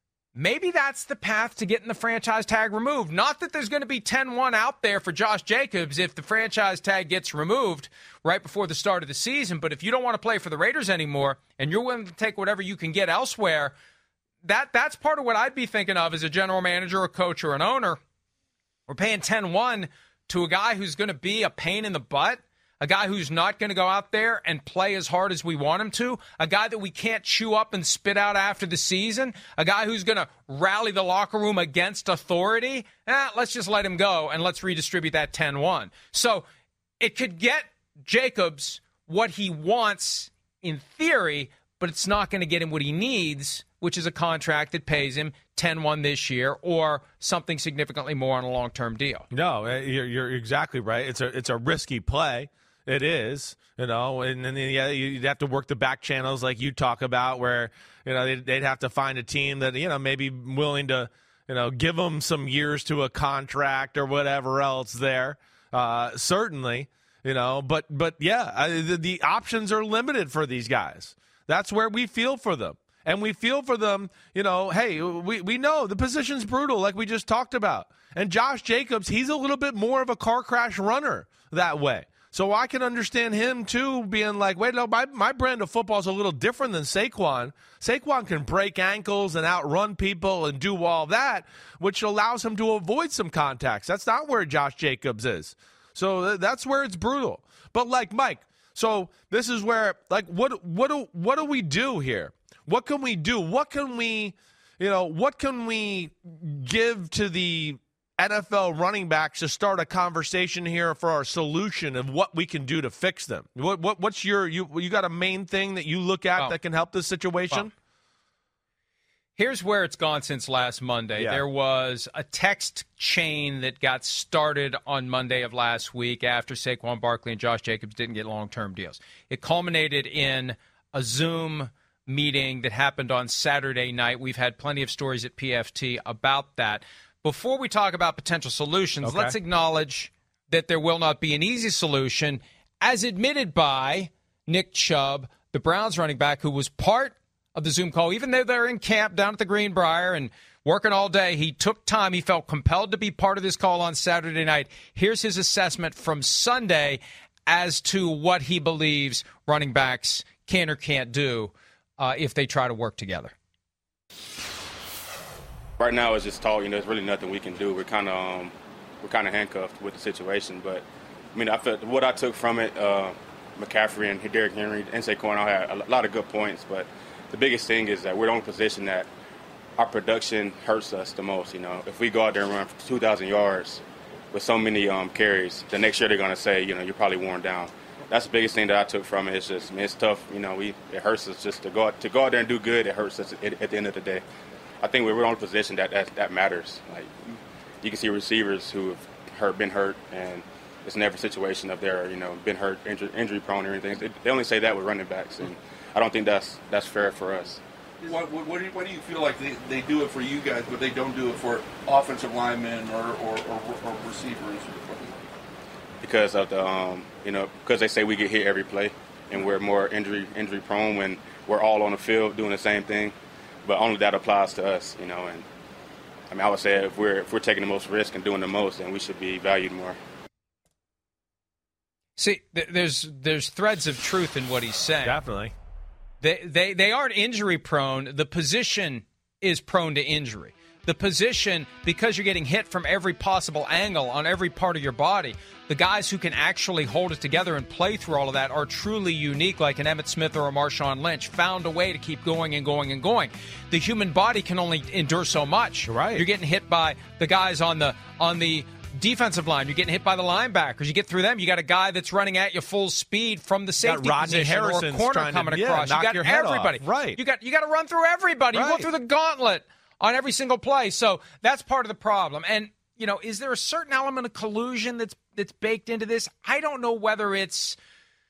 maybe that's the path to getting the franchise tag removed. Not that there's going to be ten one out there for Josh Jacobs if the franchise tag gets removed right before the start of the season. But if you don't want to play for the Raiders anymore and you're willing to take whatever you can get elsewhere, that that's part of what I'd be thinking of as a general manager, a coach, or an owner. We're paying ten one to a guy who's going to be a pain in the butt, a guy who's not going to go out there and play as hard as we want him to, a guy that we can't chew up and spit out after the season, a guy who's going to rally the locker room against authority. Eh, let's just let him go and let's redistribute that ten one. So it could get Jacobs what he wants in theory, but it's not going to get him what he needs, which is a contract that pays him ten one this year or something significantly more on a long-term deal. No, you're, you're exactly right. It's a it's a risky play. It is, you know, and then yeah, you'd have to work the back channels like you talk about, where you know they'd, they'd have to find a team that you know maybe willing to you know give them some years to a contract or whatever else there. Uh, certainly, you know, but but yeah, I, the, the options are limited for these guys. That's where we feel for them. And we feel for them, you know, hey, we, we know the position's brutal, like we just talked about. And Josh Jacobs, he's a little bit more of a car crash runner that way. So I can understand him, too, being like, wait, no, my, my brand of football is a little different than Saquon. Saquon can break ankles and outrun people and do all that, which allows him to avoid some contacts. That's not where Josh Jacobs is. So that's where it's brutal. But, like, Mike, so this is where, like, what what do, what do we do here? What can we do? What can we, you know, what can we give to the N F L running backs to start a conversation here for our solution of what we can do to fix them? What what what's your you you got a main thing that you look at oh. that can help this situation? Oh. Here's where it's gone since last Monday. Yeah. There was a text chain that got started on Monday of last week after Saquon Barkley and Josh Jacobs didn't get long-term deals. It culminated in a Zoom meeting that happened on Saturday night. We've had plenty of stories at P F T about that. Before we talk about potential solutions, okay. let's acknowledge that there will not be an easy solution, as admitted by Nick Chubb, the Browns running back, who was part of the Zoom call. Even though they're in camp down at the Greenbrier and working all day, he took time. He felt compelled to be part of this call on Saturday night. Here's his assessment from Sunday as to what he believes running backs can or can't do uh, if they try to work together. Right now, it's just talk. You know, there's really nothing we can do. We're kind of um, we're kind of handcuffed with the situation. But I mean, I felt what I took from it. Uh, McCaffrey and Derrick Henry and Saquon all had a lot of good points. But the biggest thing is that we're in a position that our production hurts us the most. You know, if we go out there and run for two thousand yards with so many um, carries, the next year they're going to say, you know, you're probably worn down. That's the biggest thing that I took from it. It's just, I mean, it's tough. You know, we it hurts us just to go out, to go out there and do good. It hurts us at, at the end of the day. I think we're in a position that, that that matters. Like, you can see receivers who have hurt, been hurt, and it's never a situation of they're, you know, been hurt, injury, injury prone or anything. They, they only say that with running backs, and I don't think that's that's fair for us. What, what, what, do, you, what do you feel like they, they do it for you guys, but they don't do it for offensive linemen or, or, or, or receivers? Because of the, um, you know, because they say we get hit every play, and we're more injury injury prone when we're all on the field doing the same thing. But only that applies to us, you know. And I mean, I would say if we're if we're taking the most risk and doing the most, then we should be valued more. See, there's there's threads of truth in what he's saying. Definitely. They they they aren't injury prone. The position is prone to injury. The position, because you're getting hit from every possible angle on every part of your body, the guys who can actually hold it together and play through all of that are truly unique, like an Emmitt Smith or a Marshawn Lynch, found a way to keep going and going and going. The human body can only endure so much. Right. You're getting hit by the guys on the on the defensive line. You're getting hit by the linebackers. You get through them. You got a guy that's running at you full speed from the safety Rodney position Harrison's or a corner coming to, yeah, across. knock You got your head everybody. off. Right. You got you got to run through everybody. Right. You go through the gauntlet on every single play. So that's part of the problem. And you know, is there a certain element of collusion that's that's baked into this? I don't know whether it's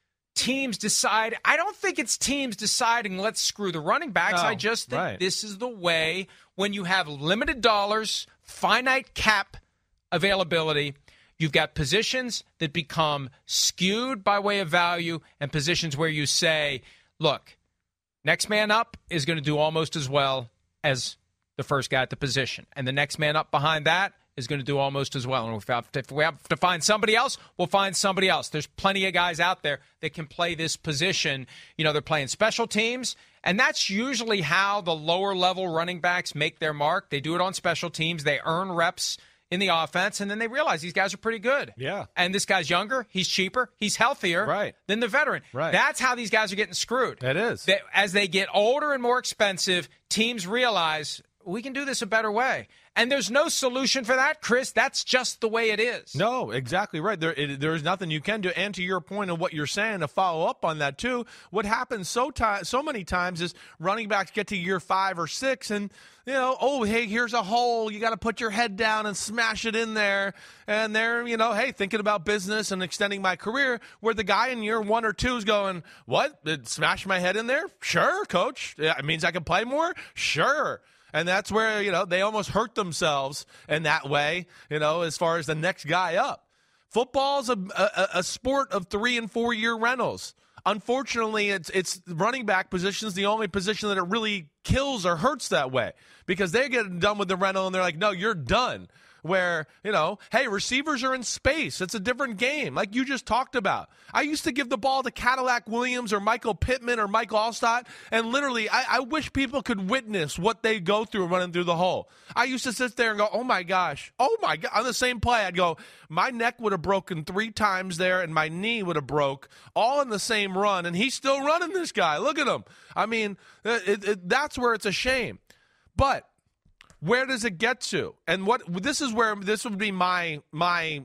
teams decide. I don't think it's teams deciding, let's screw the running backs. No, I just think right. this is the way when you have limited dollars, finite cap availability, you've got positions that become skewed by way of value and positions where you say, look, next man up is going to do almost as well as the first guy at the position. And the next man up behind that is going to do almost as well. And if we, have to, if we have to find somebody else, we'll find somebody else. There's plenty of guys out there that can play this position. You know, they're playing special teams, and that's usually how the lower-level running backs make their mark. They do it on special teams. They earn reps in the offense, and then they realize these guys are pretty good. Yeah. And this guy's younger, he's cheaper, he's healthier right. than the veteran. Right. That's how these guys are getting screwed. It is. They, as they get older and more expensive, teams realize we can do this a better way. And there's no solution for that, Chris. That's just the way it is. No, exactly right. There, it, there is nothing you can do. And to your point of what you're saying, to follow up on that too, what happens so ti- so many times is running backs get to year five or six, and you know, oh, hey, here's a hole. You got to put your head down and smash it in there. And they're, you know, hey, thinking about business and extending my career. Where the guy in year one or two is going, what? Did smash my head in there? Sure, coach. Yeah, it means I can play more. Sure. And that's where, you know, they almost hurt themselves in that way, you know, as far as the next guy up. Football's a, a, a sport of three- and four-year rentals. Unfortunately, it's it's running back position is the only position that it really kills or hurts that way because they get done with the rental and they're like, no, you're done. Where, you know, hey, receivers are in space. It's a different game, like you just talked about. I used to give the ball to Cadillac Williams or Michael Pittman or Mike Allstott, and literally, I, I wish people could witness what they go through running through the hole. I used to sit there and go, oh, my gosh, oh, my God. On the same play, I'd go, my neck would have broken three times there, and my knee would have broke, all in the same run, and he's still running this guy. Look at him. I mean, it, it, that's where it's a shame. But where does it get to? And what this is where this would be my my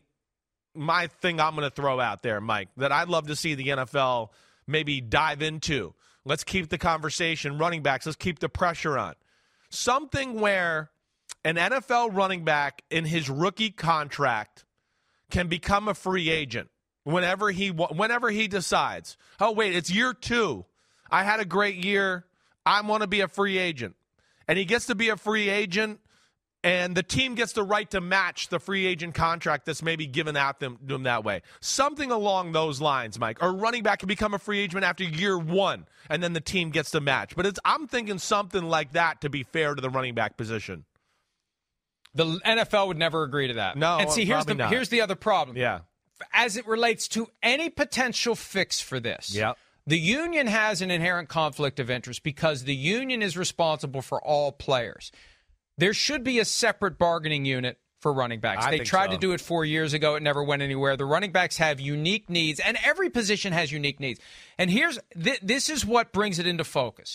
my thing I'm going to throw out there, Mike, that I'd love to see the N F L maybe dive into. Let's keep the conversation running backs. Let's keep the pressure on. Something where an N F L running back in his rookie contract can become a free agent whenever he whenever he decides, oh, wait, it's year two. I had a great year. I want to be a free agent. And he gets to be a free agent, and the team gets the right to match the free agent contract that's maybe given out them, them that way. Something along those lines, Mike. Or running back can become a free agent after year one, and then the team gets to match. But it's, I'm thinking something like that to be fair to the running back position. The N F L would never agree to that. No, and see, here's the not. here's the other problem. Yeah. As it relates to any potential fix for this. Yep. The union has an inherent conflict of interest because the union is responsible for all players. There should be a separate bargaining unit for running backs. I they think tried so. to do it four years ago. It never went anywhere. The running backs have unique needs, and every position has unique needs. And here's th- this is what brings it into focus.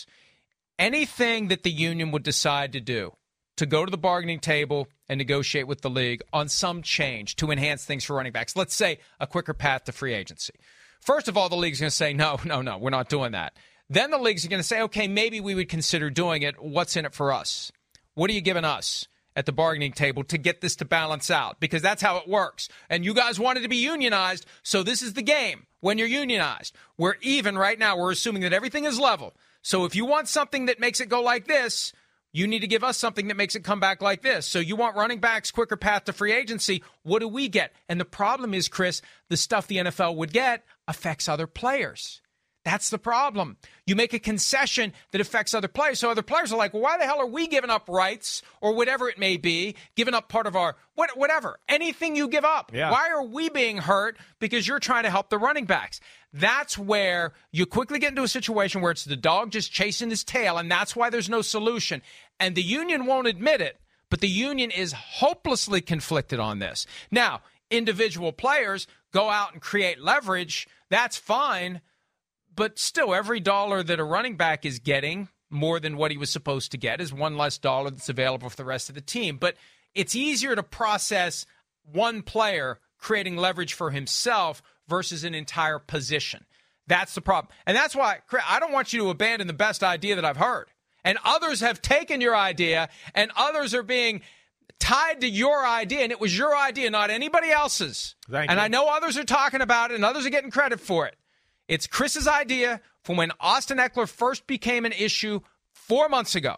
Anything that the union would decide to do, to go to the bargaining table and negotiate with the league on some change to enhance things for running backs, let's say a quicker path to free agency. First of all, the league's going to say, no, no, no, we're not doing that. Then the leagues are going to say, okay, maybe we would consider doing it. What's in it for us? What are you giving us at the bargaining table to get this to balance out? Because that's how it works. And you guys wanted to be unionized, so this is the game when you're unionized. We're even right now. We're assuming that everything is level. So if you want something that makes it go like this, you need to give us something that makes it come back like this. So you want running backs, quicker path to free agency. What do we get? And the problem is, Chris, the stuff the N F L would get affects other players. That's the problem. You make a concession that affects other players. So other players are like, well, why the hell are we giving up rights or whatever it may be, giving up part of our what, whatever, anything you give up? Yeah. Why are we being hurt? Because you're trying to help the running backs. That's where you quickly get into a situation where it's the dog just chasing his tail, and that's why there's no solution. And the union won't admit it, but the union is hopelessly conflicted on this. Now, individual players go out and create leverage. That's fine. But still, every dollar that a running back is getting, more than what he was supposed to get, is one less dollar that's available for the rest of the team. But it's easier to process one player creating leverage for himself versus an entire position. That's the problem. And that's why, Chris, I don't want you to abandon the best idea that I've heard. And others have taken your idea, and others are being tied to your idea, and it was your idea, not anybody else's. Thank and you. I know others are talking about it, and others are getting credit for it. It's Chris's idea from when Austin Ekeler first became an issue four months ago.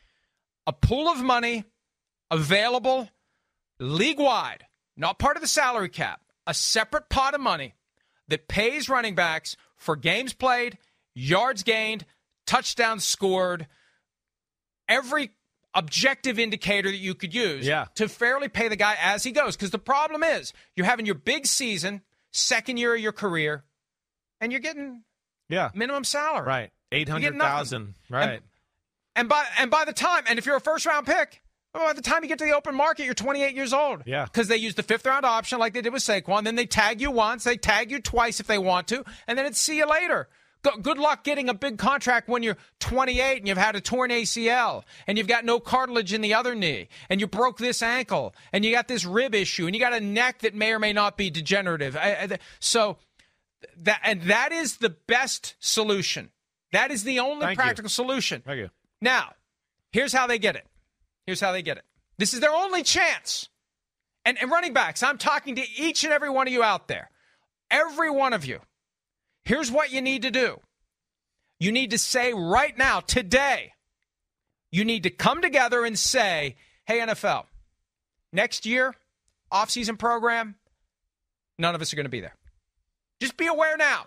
A pool of money available league-wide, not part of the salary cap, a separate pot of money that pays running backs for games played, yards gained, touchdowns scored, every objective indicator that you could use yeah. to fairly pay the guy as he goes. Because the problem is you're having your big season, second year of your career, and you're getting yeah. minimum salary. Right. eight hundred thousand dollars. Right. And, and by and by the time, and if you're a first-round pick, by the time you get to the open market, you're twenty-eight years old. Yeah. Because they use the fifth-round option like they did with Saquon. Then they tag you once. They tag you twice if they want to. And then it's see you later. Go, good luck getting a big contract when you're twenty-eight and you've had a torn A C L and you've got no cartilage in the other knee and you broke this ankle and you got this rib issue and you got a neck that may or may not be degenerative. I, I, so that and that is the best solution. That is the only Thank practical you. solution. Thank you. Now, here's how they get it. Here's how they get it. This is their only chance. And, and running backs, I'm talking to each and every one of you out there. Every one of you. Here's what you need to do. You need to say right now, today, you need to come together and say, hey, N F L, next year, offseason program, none of us are going to be there. Just be aware now.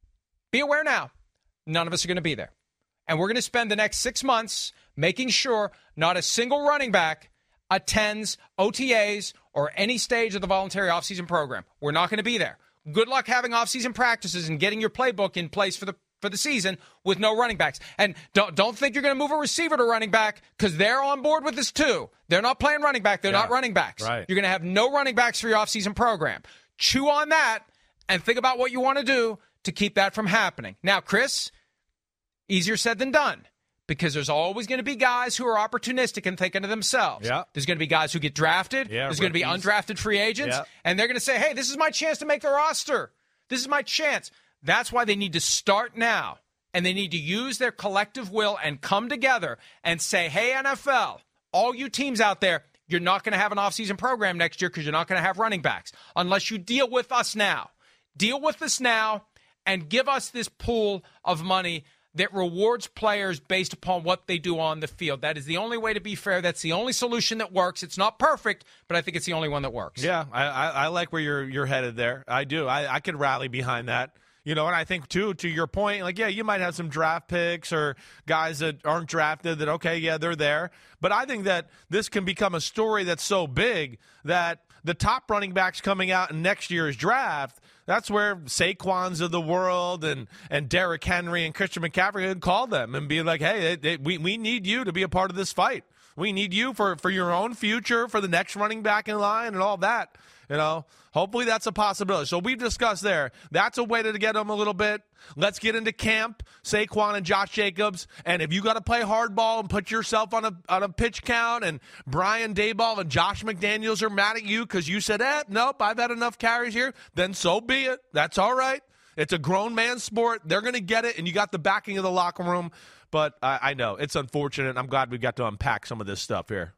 Be aware now. None of us are going to be there. And we're going to spend the next six months making sure not a single running back attends O T As or any stage of the voluntary offseason program. We're not going to be there. Good luck having offseason practices and getting your playbook in place for the for the season with no running backs. And don't don't think you're going to move a receiver to running back because they're on board with this too. They're not playing running back. They're yeah, not running backs. Right. You're going to have no running backs for your offseason program. Chew on that and think about what you want to do to keep that from happening. Now, Chris, easier said than done. Because there's always going to be guys who are opportunistic and thinking to themselves. Yeah. There's going to be guys who get drafted. Yeah, there's going to be rookies. undrafted free agents. Yeah. And they're going to say, hey, this is my chance to make the roster. This is my chance. That's why they need to start now. And they need to use their collective will and come together and say, hey, N F L, all you teams out there, you're not going to have an offseason program next year because you're not going to have running backs unless you deal with us now. Deal with us now and give us this pool of money that rewards players based upon what they do on the field. That is the only way to be fair. That's the only solution that works. It's not perfect, but I think it's the only one that works. Yeah, I, I, I like where you're you're headed there. I do. I, I could rally behind that. You know, and I think, too, to your point, like, yeah, you might have some draft picks or guys that aren't drafted that, okay, yeah, they're there. But I think that this can become a story that's so big that the top running backs coming out in next year's draft, that's where Saquons of the world and, and Derrick Henry and Christian McCaffrey could call them and be like, hey, they, they, we, we need you to be a part of this fight. We need you for, for your own future, for the next running back in line and all that. You know, hopefully that's a possibility. So we've discussed there. That's a way to get them a little bit. Let's get into camp, Saquon and Josh Jacobs. And if you got to play hardball and put yourself on a on a pitch count and Brian Daboll and Josh McDaniels are mad at you because you said, eh, nope, I've had enough carries here, then so be it. That's all right. It's a grown man sport. They're going to get it, and you got the backing of the locker room. But I, I know it's unfortunate. I'm glad we got to unpack some of this stuff here.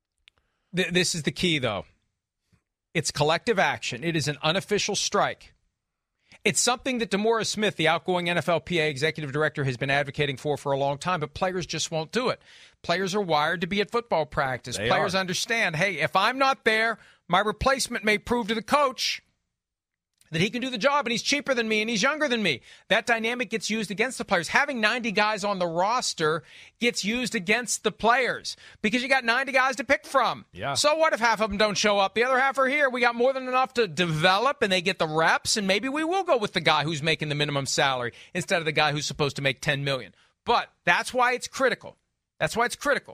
This is the key, though. It's collective action. It is an unofficial strike. It's something that DeMaurice Smith, the outgoing N F L P A executive director, has been advocating for for a long time, but players just won't do it. Players are wired to be at football practice. They players are. understand, hey, if I'm not there, my replacement may prove to the coach that he can do the job, and he's cheaper than me, and he's younger than me. That dynamic gets used against the players. Having ninety guys on the roster gets used against the players because you got ninety guys to pick from. Yeah. So what if half of them don't show up? The other half are here. We got more than enough to develop, and they get the reps, and maybe we will go with the guy who's making the minimum salary instead of the guy who's supposed to make ten million dollars. But that's why it's critical. That's why it's critical.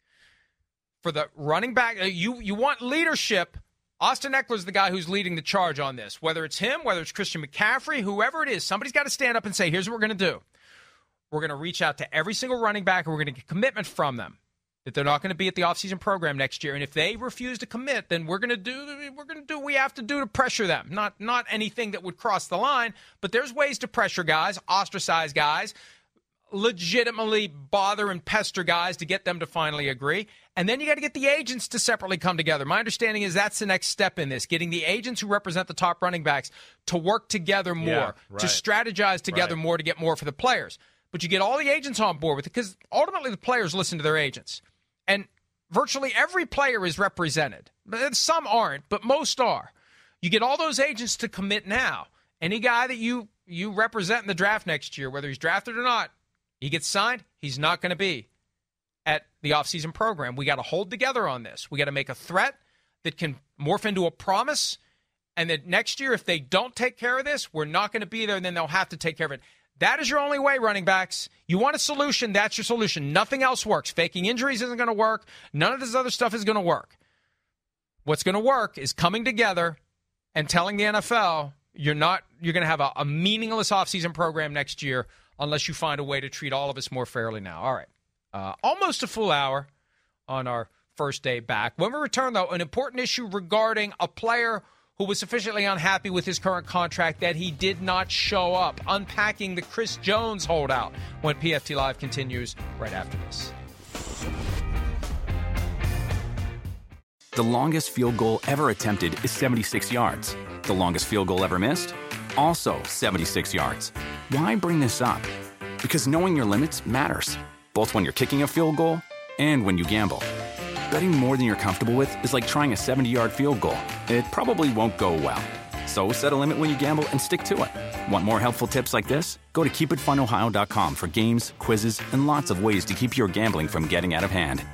For the running back, you, you want leadership. Austin Ekeler's the guy who's leading the charge on this. Whether it's him, whether it's Christian McCaffrey, whoever it is, somebody's got to stand up and say, here's what we're going to do. We're going to reach out to every single running back, and we're going to get commitment from them that they're not going to be at the offseason program next year. And if they refuse to commit, then we're going to do we're going to do what we have to do to pressure them. Not not anything that would cross the line, but there's ways to pressure guys, ostracize guys, legitimately bother and pester guys to get them to finally agree. And then you got to get the agents to separately come together. My understanding is that's the next step in this, getting the agents who represent the top running backs to work together more, Yeah, right. to strategize together Right. more to get more for the players. But you get all the agents on board with it because ultimately the players listen to their agents. And virtually every player is represented. Some aren't, but most are. You get all those agents to commit now. Any guy that you, you represent in the draft next year, whether he's drafted or not, he gets signed, he's not going to be at the offseason program. We got to hold together on this. We got to make a threat that can morph into a promise, and that next year, if they don't take care of this, we're not going to be there, and then they'll have to take care of it. That is your only way, running backs. You want a solution, that's your solution. Nothing else works. Faking injuries isn't going to work. None of this other stuff is going to work. What's going to work is coming together and telling the N F L you're not you're going to have a, a meaningless offseason program next year unless you find a way to treat all of us more fairly now. All right. Uh, almost a full hour on our first day back. When we return, though, an important issue regarding a player who was sufficiently unhappy with his current contract that he did not show up. Unpacking the Chris Jones holdout when P F T Live continues right after this. The longest field goal ever attempted is seventy-six yards. The longest field goal ever missed? Also seventy-six yards. Why bring this up? Because knowing your limits matters, both when you're kicking a field goal and when you gamble. Betting more than you're comfortable with is like trying a seventy-yard field goal. It probably won't go well. So set a limit when you gamble and stick to it. Want more helpful tips like this? Go to keep it fun ohio dot com for games, quizzes, and lots of ways to keep your gambling from getting out of hand.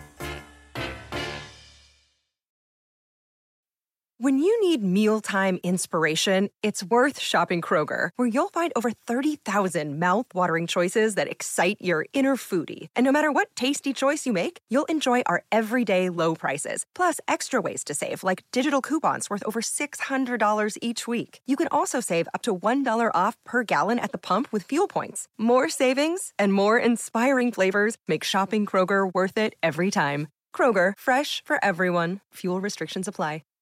When you need mealtime inspiration, it's worth shopping Kroger, where you'll find over thirty thousand mouth-watering choices that excite your inner foodie. And no matter what tasty choice you make, you'll enjoy our everyday low prices, plus extra ways to save, like digital coupons worth over six hundred dollars each week. You can also save up to one dollar off per gallon at the pump with fuel points. More savings and more inspiring flavors make shopping Kroger worth it every time. Kroger, fresh for everyone. Fuel restrictions apply.